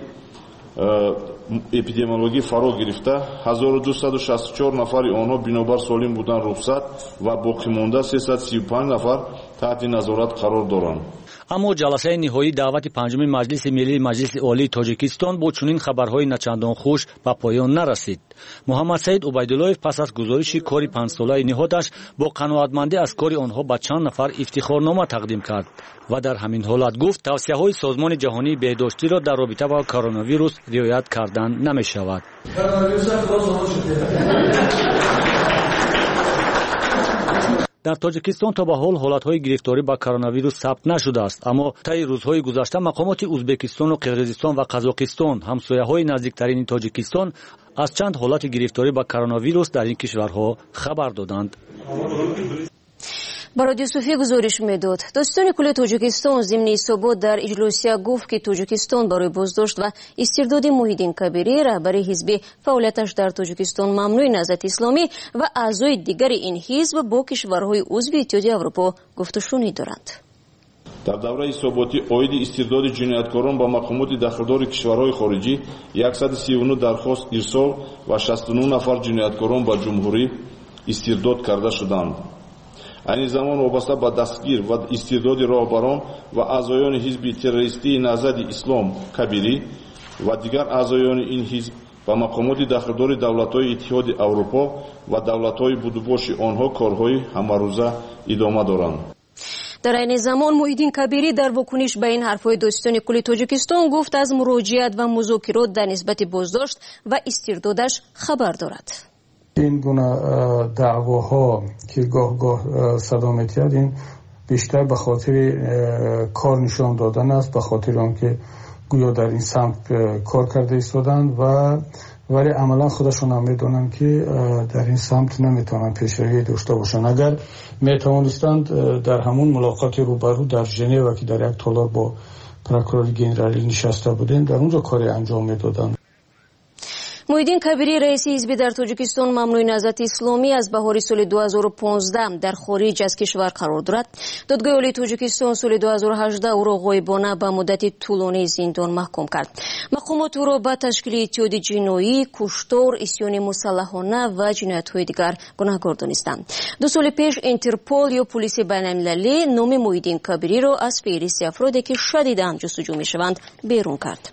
اپیدمیولوژی فرا گرفته هزار و دویست و شصت و چهار نفر آنها بنابر سالم بودن رخصت و باقی مانده سیصد و سی و پنج نفر تحت نظارت قرار دارند. اما جلسه نهایی دعوت پنجم مجلس ملی مجلس عالی تاجیکستان با چنین خبرهای نچندان خوش به پایان نرسید. محمد سعید عبیدالله‌یев پس از گزارش کاری پنج ساله نهادش با قناعتمندی از کاری آنها به چند نفر افتخارنامه تقدیم کرد و در همین حالت گفت توصیه‌های سازمان جهانی بهداشتی را در رابطه با کرونا ویروس رعایت کردن نمی شود. در تاجیکستان تا به حال حالتهای گرفتاری با کرونا ویروس ثبت نشده است، اما طی روزهای گذشته مقامات ازبکستان و قرقیزستان و قزاقستان همسایه‌های نزدیکترین تاجیکستان از چند حالت گرفتاری با کرونا ویروس در این کشورها خبر دادند. با رادیو صوفی گزارش میداد. داستان کل تاجیکستان ضمن حسابات در اجلاسیه گفت که تاجیکستان برای بازداشت و استرداد محیدین کبیری رهبر حزب فعالیتش در تاجیکستان ممنوع نهضت اسلامی و اعضای دیگر این حزب با کشورهای عضو اتحادیه اروپا گفت و شنود دارند. در دوره حساباتی اوید استرداد جنایتکاران با مقامات داخلدار کشورهای خارجی صد و سی و نه درخواست ارسال و شصت و نه نفر جنایتکاران با جمهوری استرداد کرده شدند. این زمان وابسته به دستگیر و استرداد راهبران و اعضایان حزب تروریستی نهضت اسلام کبیری و دیگر اعضایان این حزب و مقامات داخلدار دولت‌های اتحاد اروپا و دولت‌های بودباش آنها کارهای همه‌روزه ادامه دارند. در این زمان محیدین کبیری در واکنش به این حرفهای داستان کل تاجیکستان گفت از مراجعت و مذاکرات در نسبت بازداشت و استردادش خبر دارد. این گونه دعواها که گاه گاه صدا می‌آید این بیشتر به خاطر کار نشان دادن است، به خاطر آنکه گویا در این سمت کار کرده ایستادند و ولی عملا خودشون هم میدونن که در این سمت نمیتونن پیشروی داشته باشن. اگر میتوانستند در همون ملاقات روبرو در ژنو که در یک تالار با پروکورور ژنرالی نشسته بودن در اونجا کاری انجام میدادن. محیدین کبیری رئیس حزب در تاجیکستان ممنوع نهضت اسلامی از بهار سال دو هزار و پانزده در خارج از کشور قرار دارد. دادگاه عالی تاجیکستان سال دو هزار و هجده او را غایبانه به مدت طولانی زندان محکوم کرد. مقامات او را به تشکیل اتحاد جنایی، کشتار، عصیان مسلحانه و جنایت‌های دیگر گناهکار دانستند. دو سال پیش اینترپول یا پلیس بین‌المللی نام محیدین کبیری را از فهرست افرادی که شدیداً جستجو می‌شوند بیرون کرد.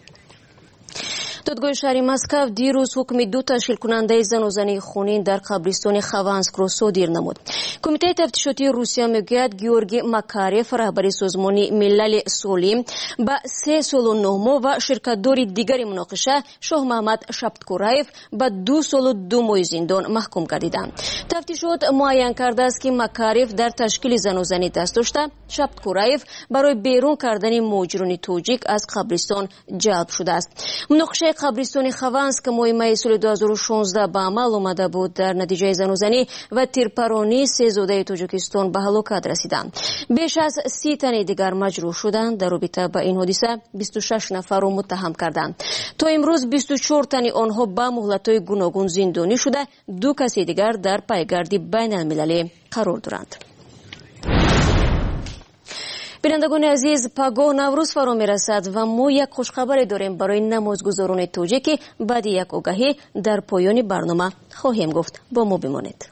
دادگاه شهر مسکو دیروز حکم دو تشکیل کننده زن و زنی خونین در قبرستان خوانسک را صادر نمود. کمیته تفتیشاتی روسیه میگوید گیورگی ماکاریف رهبر سازمان ملل صلح با سه سال و نه ماه و شرکت‌دار دیگر مناقشه شاه محمد شبتکورایف با دو سال و دو ماه زندان محکوم گردیدند. تفتیشات معین کرده است که ماکاریف در تشکیل زن و زنی دست داشته، شبتکورایف برای بیرون کردن مهاجران تاجیک از قبرستان جلب شده است. مناقشه قبرستان خوانسک ماه می سال دو هزار و شانزده به عمل آمده بود. در نتیجه زنوزنی و تیرپرانی سه زاده تاجیکستان به هلاکت رسیدند. بیش از سی تن دیگر مجروح شدند. در رابطه با این حادثه بیست و شش نفر را متهم کردند. تا امروز بیست و چهار تن آنها با مهلت‌های گوناگون زندانی شده، دو کسی دیگر در پایگردی بین المللی قرار دارند. بینندگان عزیز، پگاه نوروز فرا میرسد و ما یک خوشخبری داریم برای نمازگزاران تاجیک که بعد یک آگهی در پایان برنامه خواهیم گفت. با ما بمانید.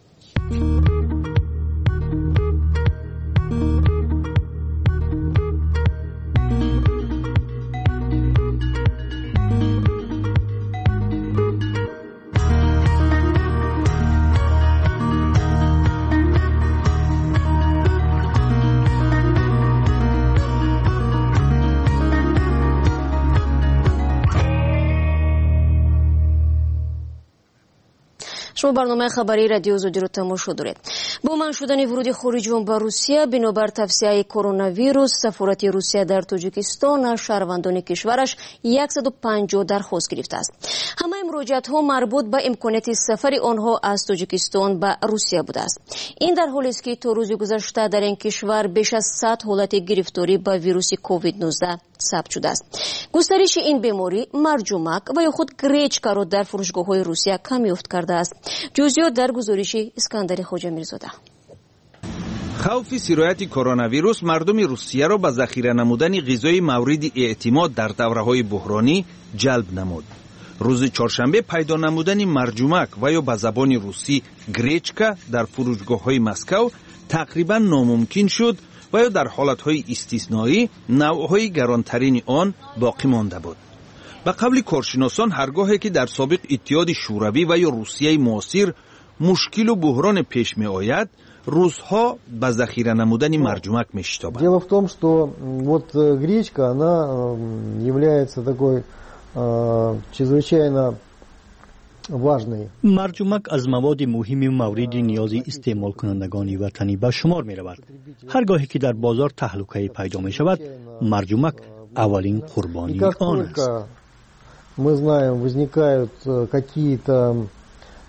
شما برنامه خبری رادیو آزادی رو تماشا دارید. با من شدن ورود خارجیان به روسیه بنابر توسعه کرونا ویروس، سفارت روسیه در تاجیکستان از شهروندان کشورش صد و پنجاه درخواست گرفته است. همه مراجعات ها مربوط به امکانات سفر آنها از تاجیکستان به روسیه بوده است. این در حالی است که تا روز گذشته در این کشور بیش از صد حالت گرفتاری با ویروس کووید نوزده ثبت شده است. گسترش این بیماری مرجومک و یا خود گریچکا را در فروشگاه‌های روسیه کمیافت کرده است. جزئیات در گزارش اسکندر خواجه میرزاده. خوف سرایت کرونا ویروس مردم روسیه را به ذخیره نمودن غذای مورد اعتماد در دوره‌های بحرانی جلب نمود. روز چهارشنبه پیدا نمودن مرجومک و یا به زبان روسی گریچکا در فروشگاه‌های مسکو تقریبا ناممکن شد و یا در حالت‌های استثنایی نوع‌های گرانترین آن باقی مانده بود. به قول کارشناسان هرگاهی که در سابق اتحاد شوروی و یا روسیه معاصر مشکل و بحران پیش می آید، روزها به ذخیره نمودن مرجومک می شتابند. Дело в том, что вот гречка, она является такой чрезвычайно важной. مرجومک از مواد مهم مورد نیاز استعمال کنندگان وطنی به شمار می رود. هرگاهی که در بازار تهلکه پیدا می شود، مرجومک اولین قربانی آن است. Мы знаем, возникают какие-то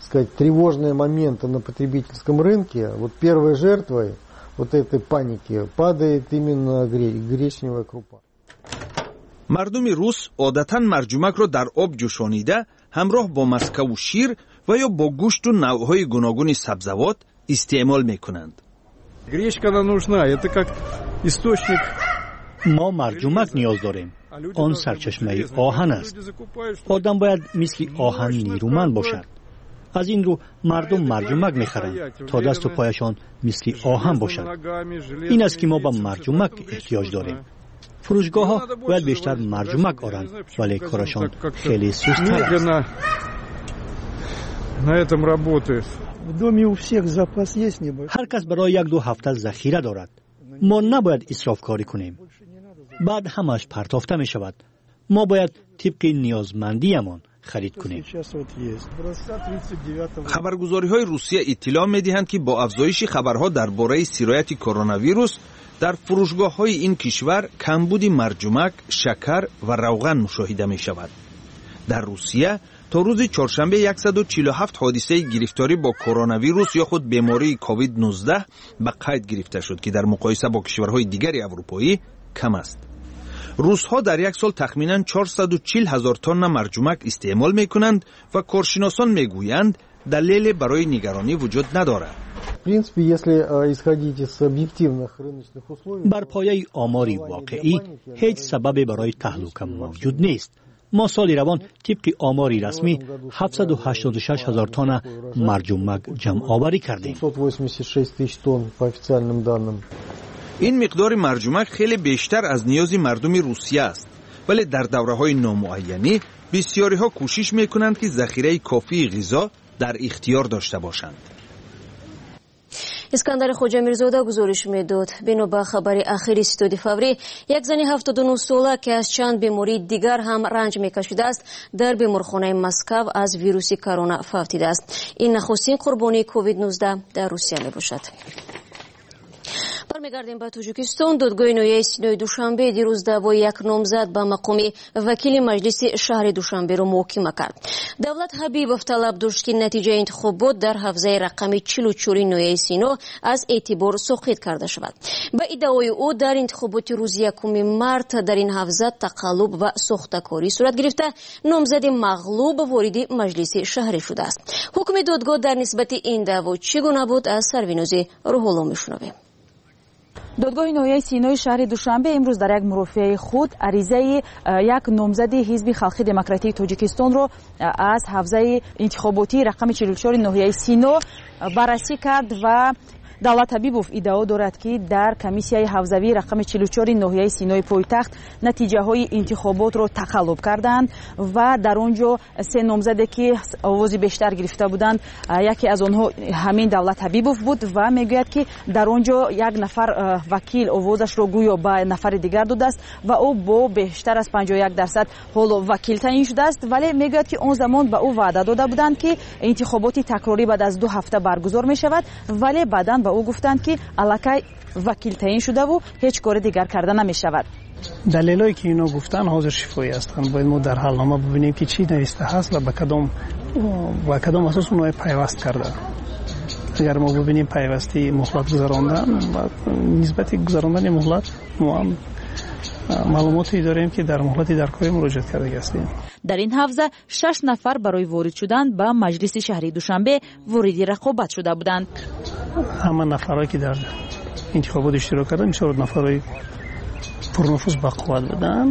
сказать, тревожные моменты на потребительском рынке, вот первой жертвой вот этой паники падает именно гречневая крупа. мардуми рус одатан марҷумакро дар об ҷӯшонида ҳамроҳ бо маскаву шир ва ё бо гӯшту навъҳои гуногуни сабзавот истеъмол мекунанд. Гречка нам нужна, это как источник. мо марҷумак ниёз дорем. он сарчашмаи оҳан аст. одам бояд мисли оҳан нирӯманд бошад. аз ин рӯ мардум марҷумак мехаранд то дасту пояшон мисли оҳан бошад. ин аст ки мо ба марҷумак эҳтиёҷ дорем. фурӯшгоҳҳо бояд бештар марҷумак оранд, вале корашон хеле сустар аст. На этом работает. В доме у всех запас есть небольшой. ҳар кас барои як ду ҳафта захира дорад. мо набояд исрофкорӣ кунем. баъд ҳамааш партофта мешавад. мо бояд тибқи ниёзмандиямон харид кунем. хабаргузориҳои русия иттилоъ медиҳанд ки бо афзоиши хабарҳо дар бораи сирояти коронавирус дар фурӯшгоҳҳои ин кишвар камбуди марҷумак, шакар ва равған мушоҳида мешавад. дар русия то рӯзи чоршанбе яксаду чилу ҳафт ҳодисаи гирифторӣ бо коронавирус ё худ бемории ковид нуздаҳ ба қайд гирифта шуд, ки дар муқоиса бо кишварҳои дигари аврупоӣ кам аст. русҳо дар як сол тахминан чорсаду чил ҳазор тонна марҷумак истеъмол мекунанд ва коршиносон мегӯянд далеле барои нигаронӣ вуҷуд надорад. В принципе, если исходить из объективных рыночных условий, бар пояи омори воқеӣ ҳеҷ сабабе барои таҳлука мавҷуд нест. мо соли равон тибқи омори расмӣ ҳафтсаду ҳаштоду шаш ҳазор тонна марҷумак ҷамъоварӣ кардем. пятьсот восемьдесят шесть тысяч тонн по официальным данным. ин миқдори марҷумак хеле бештар аз ниёзи мардуми русия аст, вале дар давраҳои номуайянӣ бисёриҳо кӯшиш мекунанд ки захираи кофии ғизо дар ихтиёр дошта бошанд. искандар хоҷамирзода гузориш медод. бино ба хабари ахири ситоди фаврӣ, як зани ҳафтоду нӯ сола ки аз чанд бемории дигар ҳам ранҷ мекашидааст, дар беморхонаи Москав аз вируси корона фавтидааст. ин нахустин қурбонии ковид нуздаҳ дар Русия мебошад. бармегардем ба Тоҷикистон. додгоҳи ноҳияи Синои Душанбе дирӯз даъвои як номзад ба мақоми вакили маҷлиси шаҳри Душанберо муҳокима кард. Давлат Ҳабибов талаб дошт ки натиҷаи интихобот дар ҳавзаи рақами чилу чори ноҳияи Сино аз эътибор соқит карда шавад. ба иддаои ӯ дар интихоботи рӯзи якуми март дар ин ҳавза тақаллуб ва сохтакорӣ сурат гирифта, номзади мағлуб вориди маҷлиси шаҳрӣ шудааст. ҳукми додгоҳ дар нисбати ин даъво чӣ гуна буд? аз Сарвинози Рӯҳулло мешунавем. додгоҳи ноҳияи Синои шаҳри Душанбе имрӯз дар як мурофиаи худ аризаи як номзади ҳизби халқи демократии Тоҷикистонро аз ҳавзаи интихоботии рақами чилу чори ноҳияи Сино баррасӣ кард ва Давлат Ҳабибов иддао дорад ки дар комиссияи ҳавзавии рақами чилу чори ноҳияи Синои пойтахт натиҷаҳои интихоботро тақаллуб карданд ва дар он ҷо се номзаде ки овози бештар гирифта буданд, яке аз онҳо ҳамин Давлат Ҳабибов буд ва мегӯяд ки дар он ҷо як нафар вакил овозашро гӯё ба нафари дигар додааст ва ӯ бо бештар аз панҷоҳ и як дарсад ҳоло вакил таъин шудааст, вале мегӯяд ки он замон ба ӯ ваъда дода буданд ки интихоботи такрорӣ баъд аз ду ҳафта баргузор мешавад, вале баъдан ба ӯ гуфтанд ки аллакай вакил таъин шудаву ҳеҷ кори дигар карда намешавад. далелое ки ино гуфтанд ҳозир шифоӣ ҳастанд. бояд мо дар ҳалнома бибинем ки чӣ нависта ҳаст ва ба кадом ба кадом асос онҳо пайваст карда. агар мо бибинем пайвасти муҳлат гузарондан ва нисбати гузарондани муҳлат мо ҳам маълумоте дорем ки дар муҳлати даркорӣ муроҷиат карда ҳастем. дар ин ҳавза шаш нафар барои ворид шудан ба маҷлиси шаҳри Душанбе вориди рақобат шуда буданд. ҳама нафарое ки дар интихобот иштирок карданд бисёр нафарои пурнуфуз ба қувват буданд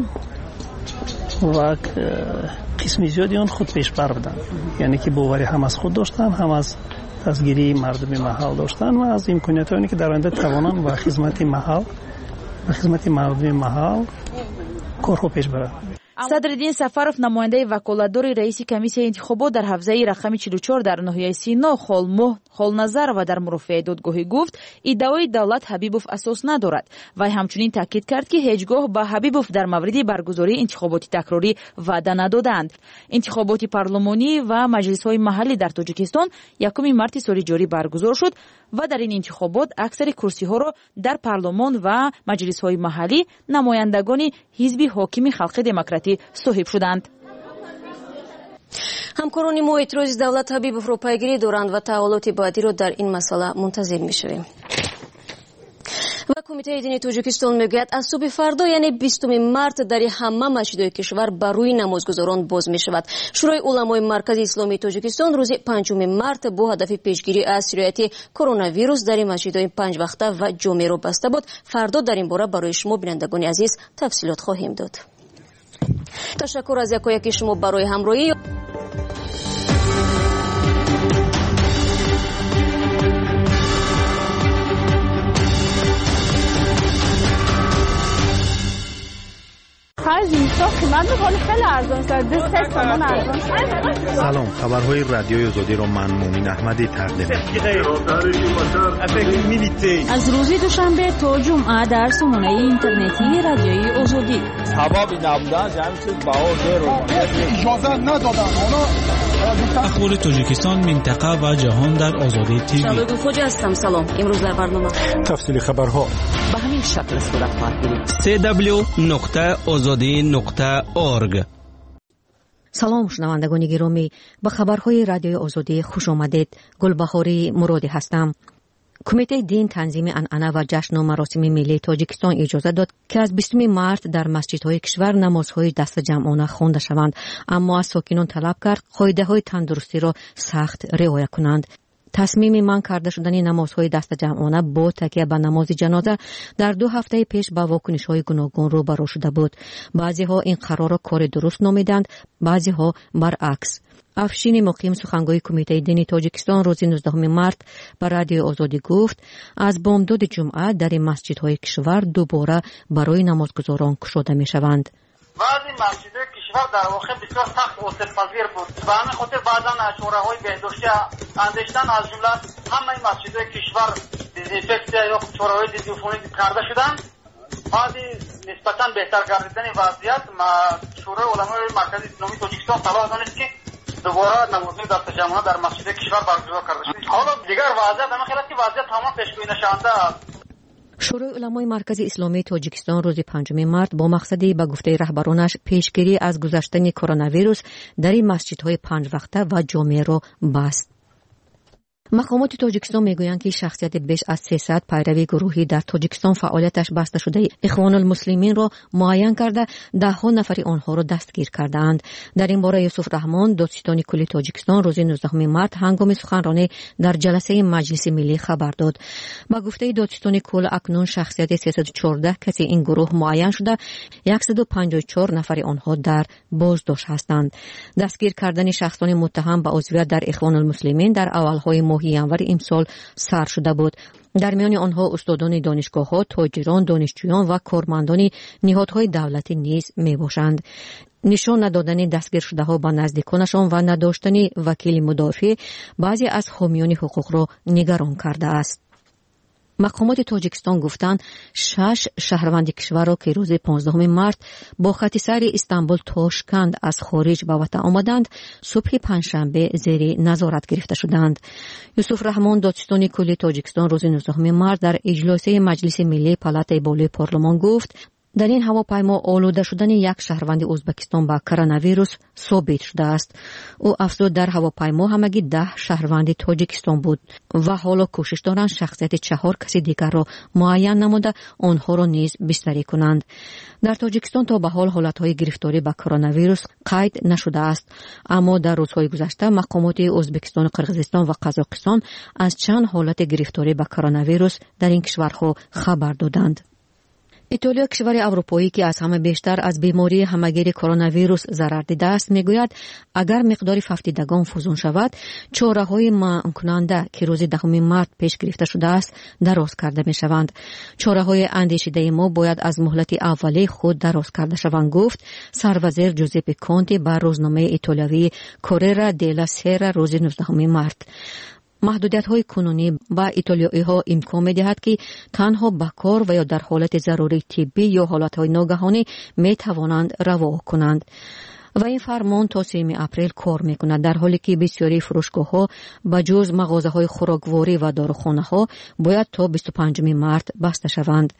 ва қисми зиёди он худпешбар буданд, яъне ки бовари ҳам аз худ доштанд, ҳам аз дастгирии мардуми маҳал доштанд ва аз имкониятоне ки дар оянда тавонанд ба хизмати маҳал ба хизмати мардуми маҳал корҳо пеш барад. Садриддин Сафаров, намояндаи ваколатдори раиси комиссияи интихобот дар ҳавзаи рақами чилу чор дар ноҳияи Сино холназар ва дар мурофиаи додгоҳӣ гуфт, иддаои Давлат Ҳабибов асос надорад. Вай ҳамчунин таъкид кард ки ҳеҷ гоҳ ба Ҳабибов дар мавриди баргузории интихоботи такрорӣ ваъда надоданд. Интихоботи парлумонӣ ва маҷлисҳои маҳаллӣ дар Тоҷикистон якуми марти соли ҷорӣ баргузор шуд ва дар ин интихобот аксари курсиҳоро дар парлумон ва маҷлисҳои маҳаллӣ намояндагони ҳизби ҳокими халқи демократӣ соҳиб шуданд. ҳамкорони мо эътирози давлат ҳабибовро пайгирӣ доранд ва таҳолоти баъдиро дар ин масъала мунтазир мешавем. ва кумитаи дини тоҷикистон мегӯяд аз субҳи фардо яъне бистуми март дари ҳама масҷидҳои кишвар ба рӯи намозгузорон боз мешавад. шӯрои уламои маркази исломии тоҷикистон рӯзи панҷуми март бо ҳадафи пешгирӣ аз сирояти коронавирус дари масҷидҳои панҷвақта ва ҷомеъро баста буд. фардо дар ин бора барои шумо бинандагони азиз тафсилот хоҳем дод. ташаккур аз якояки шумо барои ҳамроҳӣ. سلام، خبرهای رادیوی آزادی را من مومن احمدی تقدیم می‌کنم. از روز دوشنبه تا جمعه در سامانه اینترنتی رادیوی آزادی. سبب نبودن جمع چیز بهادر رو اجازه ندادن. اخبار تاجیکستان، منطقه و جهان در آزادی تیوی. شبگیر خوجا هستم. سلام. امروز در برنامه تفصیل خبرها به همین شکل صورت خواهد گرفت. سی دبلیو نقطه آزادی نقطه اورگ. سلام شنوندگان گرامی، به خبرهای رادیوی آزادی خوش آمدید. گلبهاری مرادی هستم. کمیته دین تنظیم عنعنه و جشن و مراسم ملی تاجیکستان اجازه داد که از بیستم مارس در مسجدهای کشور نمازهای دست جمعانه خوانده شوند، اما از ساکنان طلب کرد قاعده‌های تندرستی را سخت رعایت کنند. تصمیم من کرده شدن نمازهای دست جمعانه با تکیه به نماز جنازه در دو هفته پیش با واکنش‌های گوناگون روبرو شده بود. بعضی‌ها این قرار را کار درست نامیدند، بعضی‌ها برعکس. افشین مقیم سخنگوی کمیته دینی تاجیکستان روز نوزدهم مارس به رادیو آزادی گفت از بامداد جمعه در مسجدهای کشور دوباره برای نمازگزاران گشوده می‌شوند. بعضی مسجدهای کشور در واقع بسیار سخت آسیب‌پذیر بود. به همین خاطر بعضا شوراهای بهداشتی اندیشیدن از جمله همه مسجدهای کشور دزینفکسیا یا شوراهای دزینفکسیون کرده شدند. بعضی نسبتاً بهتر گردیدن وضعیت شورای علمای مرکزی اسلامی تاجیکستان صلاح دانست که دوباره نمازهای دست جمعانه در مسجدهای کشور برگزار کرده شد. حالا دیگر وضعیت همین خیلی است که وضعیت تمام پیشگویی نشونده است. شورای علمای مرکزی اسلامی تاجیکستان روز پنجم مارس با مقصدی به گفته رهبرانش پیشگیری از گذشتن کرونا ویروس در مسجدهای پنج وقته و جامع را بست. مقامات تاجیکستان میگویند که شخصیت بیش از سیصد پیروی گروهی در تاجیکستان فعالیتش بسته شده اخوان المسلمین را معین کرده ده ها نفر آنها را دستگیر کردند. در این باره یوسف رحمان دادستان کلی تاجیکستان روز نوزدهم مارس هنگام سخنرانی در جلسه مجلس ملی خبر داد. با گفته دادستان کل اکنون شخصیت سیصد و چهارده کسی این گروه معین شده، صد و پنجاه و چهار نفر آنها در بازداشت هستند. دستگیر کردن شخصان متهم به عضویت در اخوان المسلمین در اولهای ماه ینور امسال سر شده بود. در میان آنها استادان دانشگاه‌ها، تاجران، دانشجویان و کارمندان نهادهای دولتی نیز میباشند. نشان ندادن دستگیر شده ها به نزدیکانشان و نداشتن وکیل مدافع بعضی از حامیان حقوق را نگران کرده است. مقامات تاجیکستان گفتند شش شهروند کشور را که روز پانزدهم مارس با خط سیر استانبول تاشکند از خارج به وطن آمدند صبح پنجشنبه زیر نظارت گرفته شدند. یوسف رحمان دادستان کلی تاجیکستان روز نوزدهم مارس در اجلاس مجلس ملی پالاتای بالای پارلمان گفت در این هواپیما آلوده شدن یک شهروند ازبکستان با کرونا ویروس ثابت شده است. او افزود در هواپیما همگی ده شهروند تاجیکستان بود و حالا کوشش دارند شخصیت چهار کسی دیگر را معین نموده آنها را نیز بستری کنند. در تاجیکستان تا به حال حالتهای گرفتاری با کرونا ویروس قید نشده است، اما در روزهای گذشته مقامات ازبکستان، قرقیزستان و قزاقستان از چند حالت گرفتاری با کرونا ویروس در این کشورها خبر دادند. ایتالیا کشور اروپایی که از همه بیشتر از بیماری همهگیر کرونا ویروس ضرر دیده است میگوید اگر مقدار فوتیدگان فزون شود چاره‌های منع کننده که روز دهم مارس پیش گرفته شده است دراز کرده می شوند. چاره‌های اندیشیده ما باید از مهلت اولیه خود دراز کرده شوند، گفت سروزیر جوزپه کونتی بر روزنامه ایتالیایی کوریره دلا سیرا روز نوزدهم مارس. محدودیت‌های کنونی با ایتالیایی‌ها امکان می‌دهد که تنها به کار و یا در حالت ضروری طبی یا حالت‌های ناگهانی می‌توانند رها کنند. و این فرمان تا سوم اپریل کار می‌کند، در حالی که بسیاری فروشگاه‌ها بجز مغازه‌های خوراکواری و داروخانه‌ها باید تا بیست و پنجم مارس بسته شوند.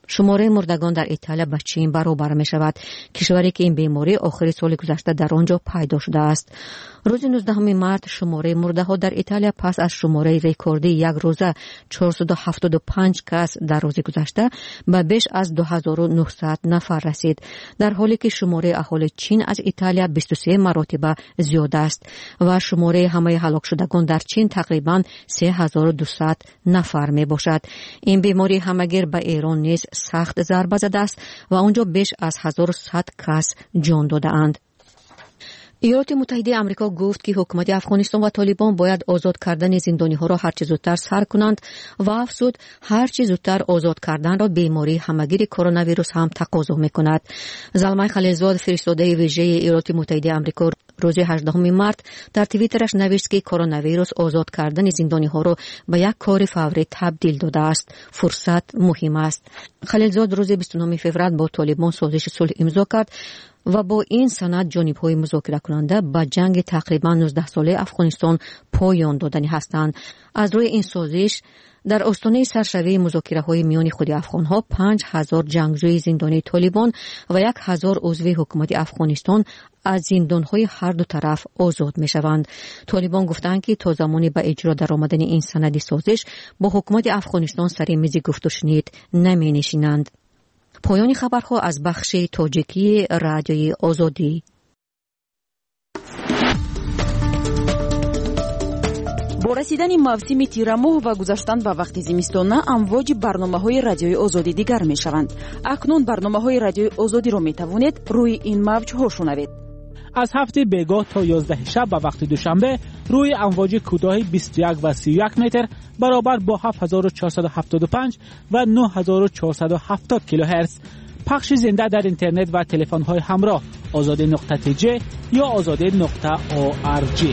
شماره مردگان در ایتالیا به چین برابر می شود. کشوری که این بیماری آخر سال گذشته در آنجا پیدا شده است. روز نوزدهم مارس شماره مرده ها در ایتالیا پس از شماره رکوردی یک روزه چهارصد و هفتاد و پنج کس در روز گذشته به بیش از دو هزار و نهصد نفر رسید، در حالی که شماره اهالی چین از ایتالیا بیست و سه مرتبه زیاد است و شماره همه هلاک شدگان در چین تقریبا سه هزار و دویست نفر می باشد. این بیماری همگیر به ایران نیز سخت ضربه زده است و آنجا بیش از هزار و صد کس جان داده اند. ایالات متحده آمریکا گفت که حکومت افغانستان و طالبان باید آزاد کردن زندانی ها را هر چه زودتر سر کنند و افزود هر چه زودتر آزاد کردن را بیماری همگیر کرونا ویروس هم تقاضا می‌کند. زلمه خلیلزاد فرستاده ویژه ایالات متحده آمریکا روز هجدهم مارس در توییترش نوشت که کرونا ویروس آزاد کردن زندانی ها را به یک کار فوری تبدیل داده است. فرصت مهم است. خلیلزاد روز بیست و نهم فوریه با طالبان سازش صلح امضا کرد و با این سند جانب‌های مذاکره کننده به جنگ تقریبا نوزده ساله افغانستان پایان دادنی هستند. از روی این سازش در آستانه سرشوی مذاکره‌های میان خود افغان‌ها پنج هزار جنگجوی زندانی طالبان و یک هزار عضو حکومت افغانستان از زندان‌های هر دو طرف آزاد می‌شوند. طالبان گفتند که تا زمانی به اجرا درآمدن این سند سازش با حکومت افغانستان سر میز گفت و شنید نمی‌نشینند. پایان خبرها از بخش تاجیکی رادیوی آزادی. با رسیدن موسم تیرماه و گذشتن به وقت زمستان امواج برنامه‌های رادیوی آزادی دیگر می‌شوند. اکنون برنامه‌های رادیوی آزادی را می‌توانید روی این موج‌ها شنوید. از هفته بیگاه تا یازده شب به وقت دوشنبه روی امواج کوتاه بیست و یک و سی و یک متر برابر با هفت هزار و چهارصد و هفتاد و پنج و نه هزار و چهارصد و هفتاد کیلوهرتز پخش زنده در اینترنت و تلفن‌های همراه آزاده نقطه تی جی یا آزاده نقطه او آر جی.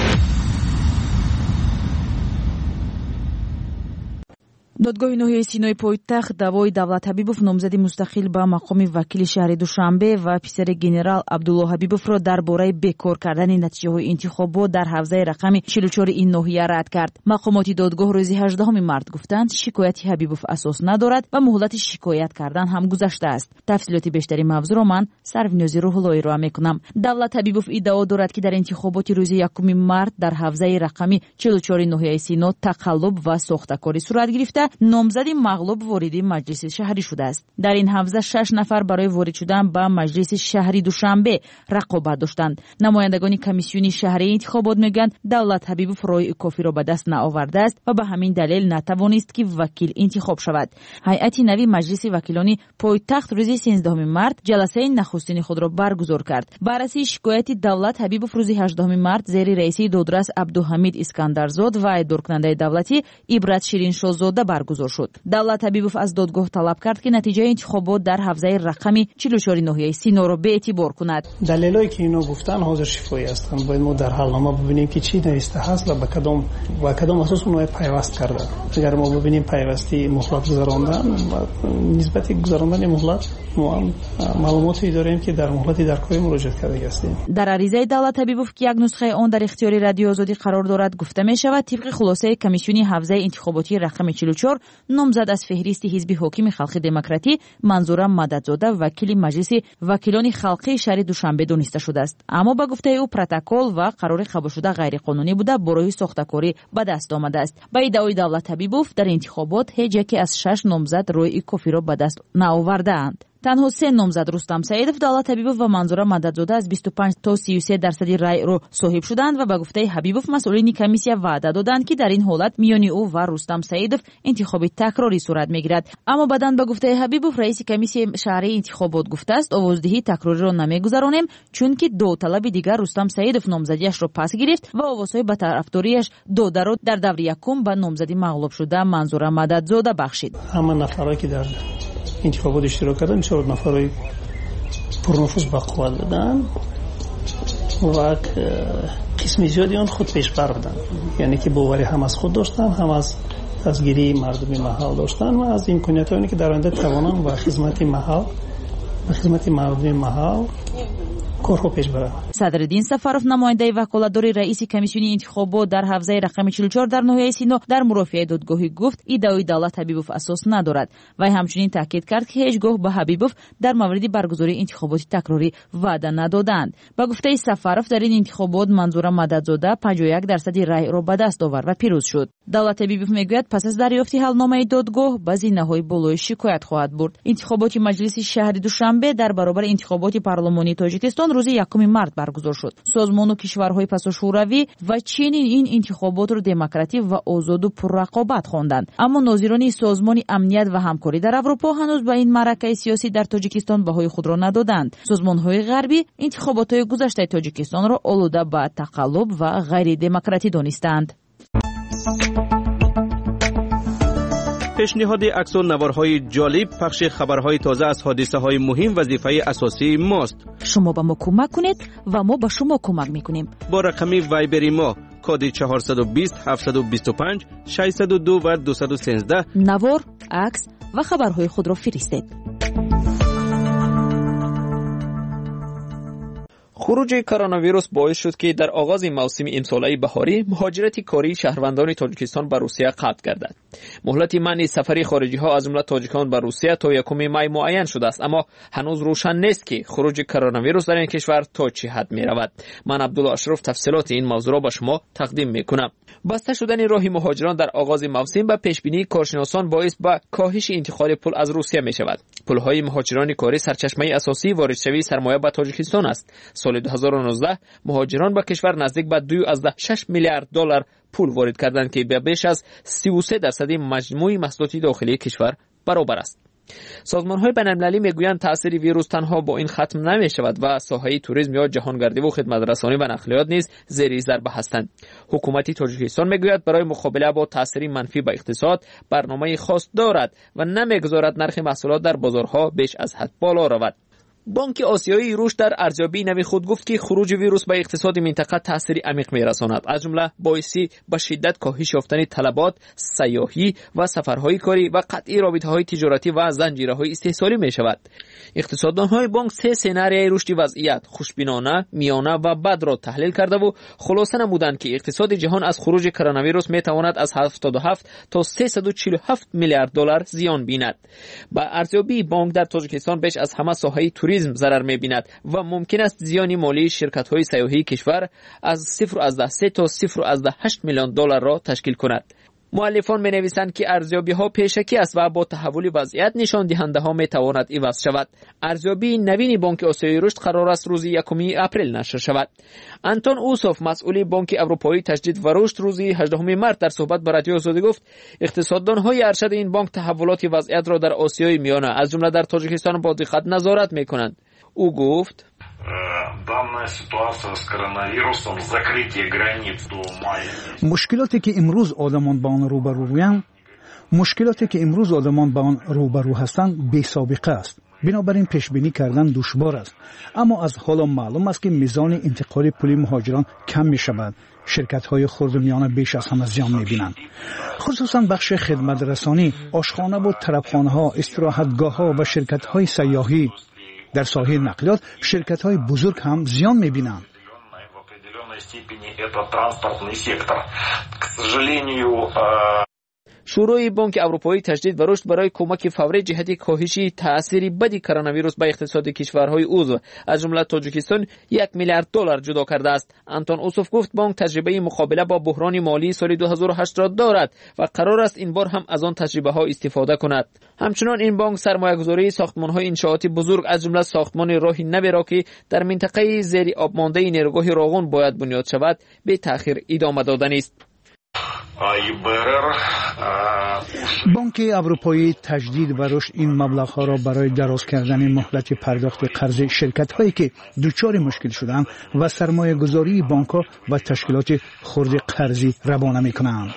دادگاه ناحیه سینای پایتخت давои Давлат Ҳабибов номзади мустақил ба мақоми вакили шаҳри Душанбе ва писари генерал Абдулло Ҳабибовро дар бораи бекор кардани натиҷаҳои интихобот дар ҳавзаи рақами чилу чори ин ноҳия рад кард. Мақомоти додгоҳ рӯзи ҳаждаҳуми март гуфтанд шикояти Ҳабибов асос надорад ва муҳлати шикоят кардан ҳам гузаштааст. тафсилоти бештари мавзӯъро ман Сарвинози Рӯҳуллоӣ ироа мекунам. Давлат Ҳабибов иддао дорад ки дар интихоботи рӯзи якуми март дар ҳавзаи рақами чилу чори ноҳияи Сино тақаллуб ва сохтакорӣ сурат гирифта номзади мағлуб вориди маҷлиси шаҳрӣ шудааст. дар ин ҳавза шаш нафар барои ворид шудан ба маҷлиси шаҳри Душанбе рақобат доштанд. намояндагони комиссиони шаҳрии интихобот мегӯянд Давлат Ҳабибов роҳи кофиро ба даст наовардааст ва ба ҳамин далел натавонист ки вакил интихоб шавад. ҳайати нави маҷлиси вакилони пойтахт рӯзи сенздаҳуми март ҷаласаи нахустини худро баргузор кард. баррасии шикояти Давлат Ҳабибов рӯзи ҳаждаҳуми март зери раисии додрас Абдуҳамид Искандарзод ва айбдоркунандаи давлатӣ Ибрат Шириншоҳзода баргузор шуд. Давлат Ҳабибов аз додгоҳ талаб кард ки натиҷаи интихобот дар ҳавзаи рақами чилу чори ноҳияи Синоро беэътибор кунад. далелое ки ино гуфтан ҳозир шифоӣ ҳастанд. бояд мо дар ҳалнома бибинем ки чӣ нависта ҳаст ва ба кадом ба кадом асос онҳо пайваст карда. агар мо бибинем пайвасти муҳлат гузарондан ва нисбати гузарондани муҳлат мо ҳам маълумоте дорем ки дар муҳлати даркорӣ муроҷиат кардаги ҳастем. дар аризаи Давлат Ҳабибов ки як нусхаи он дар ихтиёри радиои озодӣ қарор дорад гуфта мешавад тибқи хулосаи комиссиони ҳавзаи интихоботии рақами чилу чор номзад аз феҳристи ҳизби ҳокими халқи демократӣ Манзура Мададзода вакили маҷлиси вакилони халқии шаҳри Душанбе дониста шудааст. аммо ба гуфтаи ӯ протокол ва қарори қабулшуда ғайриқонунӣ буда бо роҳи сохтакорӣ ба даст омадааст. ба иддаои Давлат Ҳабибов дар интихобот ҳеҷ яке аз шаш номзад роҳи кофиро ба даст наовардаанд. танҳо се номзад Рустам Саидов, Давлат Ҳабибов ва Манзура Мададзода аз бисту панҷ то си و سه дарсади райро соҳиб шуданд ва ба гуфтаи Ҳабибов масъулини комиссия ваъда доданд ки дар ин ҳолат миёни ӯ ва Рустам Саидов интихоби такрорӣ сурат мегирад. аммо баъдан ба гуфтаи Ҳабибов раиси комиссияи шаҳрии интихобот гуфтааст овоздиҳии такрориро намегузаронем, чунки довталаби дигар Рустам Саидов номзадиашро пас гирифт ва овозҳои ба тарафдориаш додаро дар даври якум ба номзади мағлубшуда Манзура Мададзода бахшид. ҳама нафаре ки дар интихобот иштирок кардан чор нафарои пурнуфуз ба қувват буданд ва қисми зиёди он худпешбар буданд, яъне ки бовари ҳам аз худ доштанд, ҳам аз дастгирии мардуми маҳал доштанд ва аз имкониятҳое ки дар оянда тавонанд ба хизмати маҳал ба хизмати мардуми маҳал کارها پیش بره. صدرالدین سفروف نماینده وکالتدار رئیس کمیسیون انتخابات در حوزه رقم چهل و چهار در ناحیه سینو در مرافعه دادگاهی گفت ادعای دولت حبیبوف اساس ندارد و همچنین تاکید کرد که هیچگاه به حبیبوف در مورد برگزاری انتخابات تکراری وعده ندادند. با گفته سفروف در این انتخابات منظور مددزاده پنجاه و یک درصد رای را به دست آورد و پیروز شد. دولت حبیبوف میگوید پس از دریافت حلنامه دادگاه به زینه‌های بالای شکایت خواهد برد. انتخابات مجلس شهر دوشنبه در برابر انتخابات پارلمانی تاجیکستان روز یکم مارس برگزار شد. سازمان و کشورهای پساشوروی و چین این انتخابات را دموکراتیک و آزاد و پررقابت خواندند. اما ناظران سازمان امنیت و همکاری در اروپا هنوز به این معرکه سیاسی در تاجیکستان بهای خود را ندادند. سازمان‌های غربی انتخابات گذشته تاجیکستان را آلوده به تقلب و غیر دموکراتیک دانستند. پیشنهاد عکس و نوارهای جالب، پخش خبرهای تازه از حادثه‌های مهم وظیفه اساسی ماست. شما به ما کمک کنید و ما به شما کمک میکنیم. با رقم وایبری ما کد چهارصد و بیست هفتصد و بیست و پنج ششصد و دو و دویست و سیزده نوار، عکس و خبرهای خود را فرستید. خروج کرونا ویروس باعث شد که در آغاز موسم امساله بهاری مهاجرت کاری شهروندان تاجیکستان به روسیه قطع گردد. مهلت منع سفری خارجی ها از جمله تاجیکان به روسیه تا یکم می معین شده است، اما هنوز روشن نیست که خروج کرونا ویروس در این کشور تا چه حد می رود. من عبدالله اشرف تفصیلات این موضوع را به شما تقدیم می کنم. بسته شدن راه مهاجران در آغاز موسم به پیش بینی کارشناسان باعث به کاهش انتقال پول از روسیه می شود. پولهای مهاجران کاری سرچشمه اساسی واردشوی سرمایه به تاجیکستان است. سال دو هزار و نوزده مهاجران به کشور نزدیک به دو ازده شش میلیارد دلار پول وارد کردند که به بیش از سی و سه درصد مجموع محصولات داخلی کشور برابر است. سازمان‌های بین‌المللی میگویند تأثیر ویروس تنها با این ختم نمی‌شود و ساحه توریسم یا جهانگردی و خدمت‌رسانی و نقلیات نیز زیر ضربه هستند. حکومت تاجیکستان میگوید برای مقابله با تأثیر منفی به اقتصاد برنامه خاص دارد و نمی‌گذارد نرخ محصولات در بازارها بیش از حد بالا رود. بانک آسیایی رشد در ارزیابی نوی خود گفت که خروج ویروس به اقتصاد منطقه تاثیر عمیق می‌رساند، از جمله باعثی به شدت کاهش یافتن طلبات، سیاحی و سفرهای کاری و قطعی رابطه‌های تجارتی و زنجیره‌های استحصالی می‌شود. اقتصاددان‌های بانک سه سناریوی رشد وضعیت خوشبینانه، میانه و بد را تحلیل کرده و خلاصه نمودند که اقتصاد جهان از خروج کرونا ویروس می‌تواند از هفتاد و هفت تا سیصد و چهل و هفت میلیارد دلار زیان بیند. با ارزیابی بانک در تاجیکستان بیش از همه ساحه توریسم ضرر می‌بیند و ممکن است زیان مالی شرکت‌های سیاحی کشور از صفر از سه تا صفر از هشت میلیون دلار را تشکیل کند. مؤلفان می‌نویسند که ارزیابی‌ها پیشکی است و با تحول وضعیت نشان دهنده‌ها می‌تواند عوض شود. ارزیابی نوین بانک آسیایی رشد قرار است روز یکم اپریل نشر شود. آنتون اوسوف مسئول بانک اروپایی تجدید و رشد روز هجدهم مارس در صحبت با رادیو آزادی گفت اقتصاددان‌های ارشد این بانک تحولات وضعیت را در آسیای میانه از جمله در تاجیکستان با دقت نظارت می‌کنند. او گفت مشکلاتی که امروز آدمان با آن روبرویند مشکلاتی که امروز آدمان با آن روبرو هستند بی سابقه است. بنابراین پیش بینی کردن دشوار است، اما از حالا معلوم است که میزان انتقال پول مهاجران کم می شود. شرکت های خرد و میانه بیش از همه زیان می بینند، خصوصا بخش خدمت رسانی، آشخانه و طربخانه ها، استراحتگاه ها و شرکت های سیاحی. در ساحه نقلیات شرکت های بزرگ هم زیان می بینند. شورای بانک اروپایی تجدید و رشد برای کمک فوری جهت کاهش تأثیر بدی کرونا ویروس به اقتصاد کشورهای عضو از جمله تاجیکستان یک میلیارد دلار جدا کرده است. آنتون اوسوف گفت بانک تجربه مقابله با بحران مالی سال دو هزار و هشت را دارد و قرار است این بار هم از آن تجربه ها استفاده کند. همچنین این بانک سرمایه‌گذاری ساختمان‌های انشاءاتی بزرگ از جمله ساختمان راه نو را که در منطقه زیر آب مانده نیروگاه راغون باید بنیاد شود به تأخیر ادامه دادن است. بانک اروپایی تجدید و رشد این مبلغ‌ها را برای دراز کردن مهلت پرداخت قرض شرکت‌هایی که دچار مشکل شدند و سرمایه‌گذاری بانک‌ها و تشکیلات خرد قرضی روانه می‌کنند.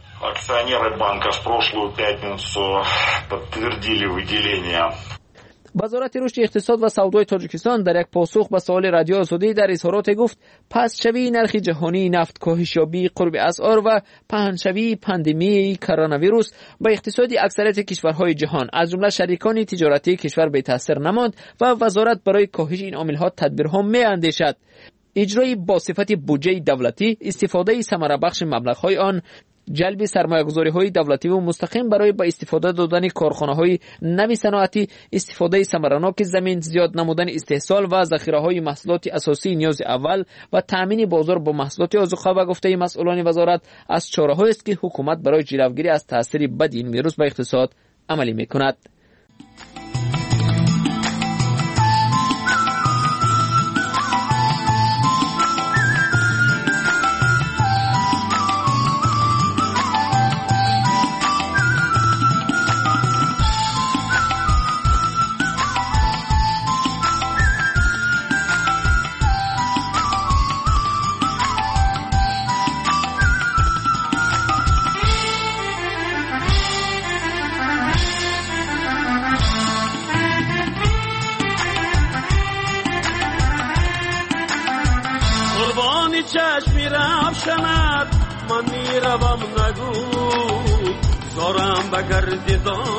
Акционеры банка в прошлую пятницу подтвердили выделение وزارت رشد اقتصاد و سودای تاجیکستان در یک پاسخ به سوال رادیو آزادی در اظهارات گفت پس‌شوی نرخ جهانی نفت، کاهش یابی قرب اسعار و پهن‌شوی پاندمی کرونا ویروس به اقتصادی اکثریت کشورهای جهان از جمله شریکان تجارتی کشور به تاثیر نماند و وزارت برای کاهش این عامل‌ها تدبیرها می‌اندیشد. اجرای با صفت بودجه دولتی، استفاده ثمره بخش مبلغ‌های آن، جلب سرمایه‌گذاری‌های دولتی و مستقیم برای با استفاده دادن کارخانه‌های نوی صنعتی، استفاده ثمرناک زمین، زیاد نمودن استحصال و ذخیره‌های محصولات اساسی نیاز اول و تامین بازار با محصولات آذوقه به گفته مسئولان وزارت از چاره‌هایی است که حکومت برای جلوگیری از تاثیر بد این ویروس به اقتصاد عملی می‌کند. چشمی روشنت من میروم نگو زارم بگردیدان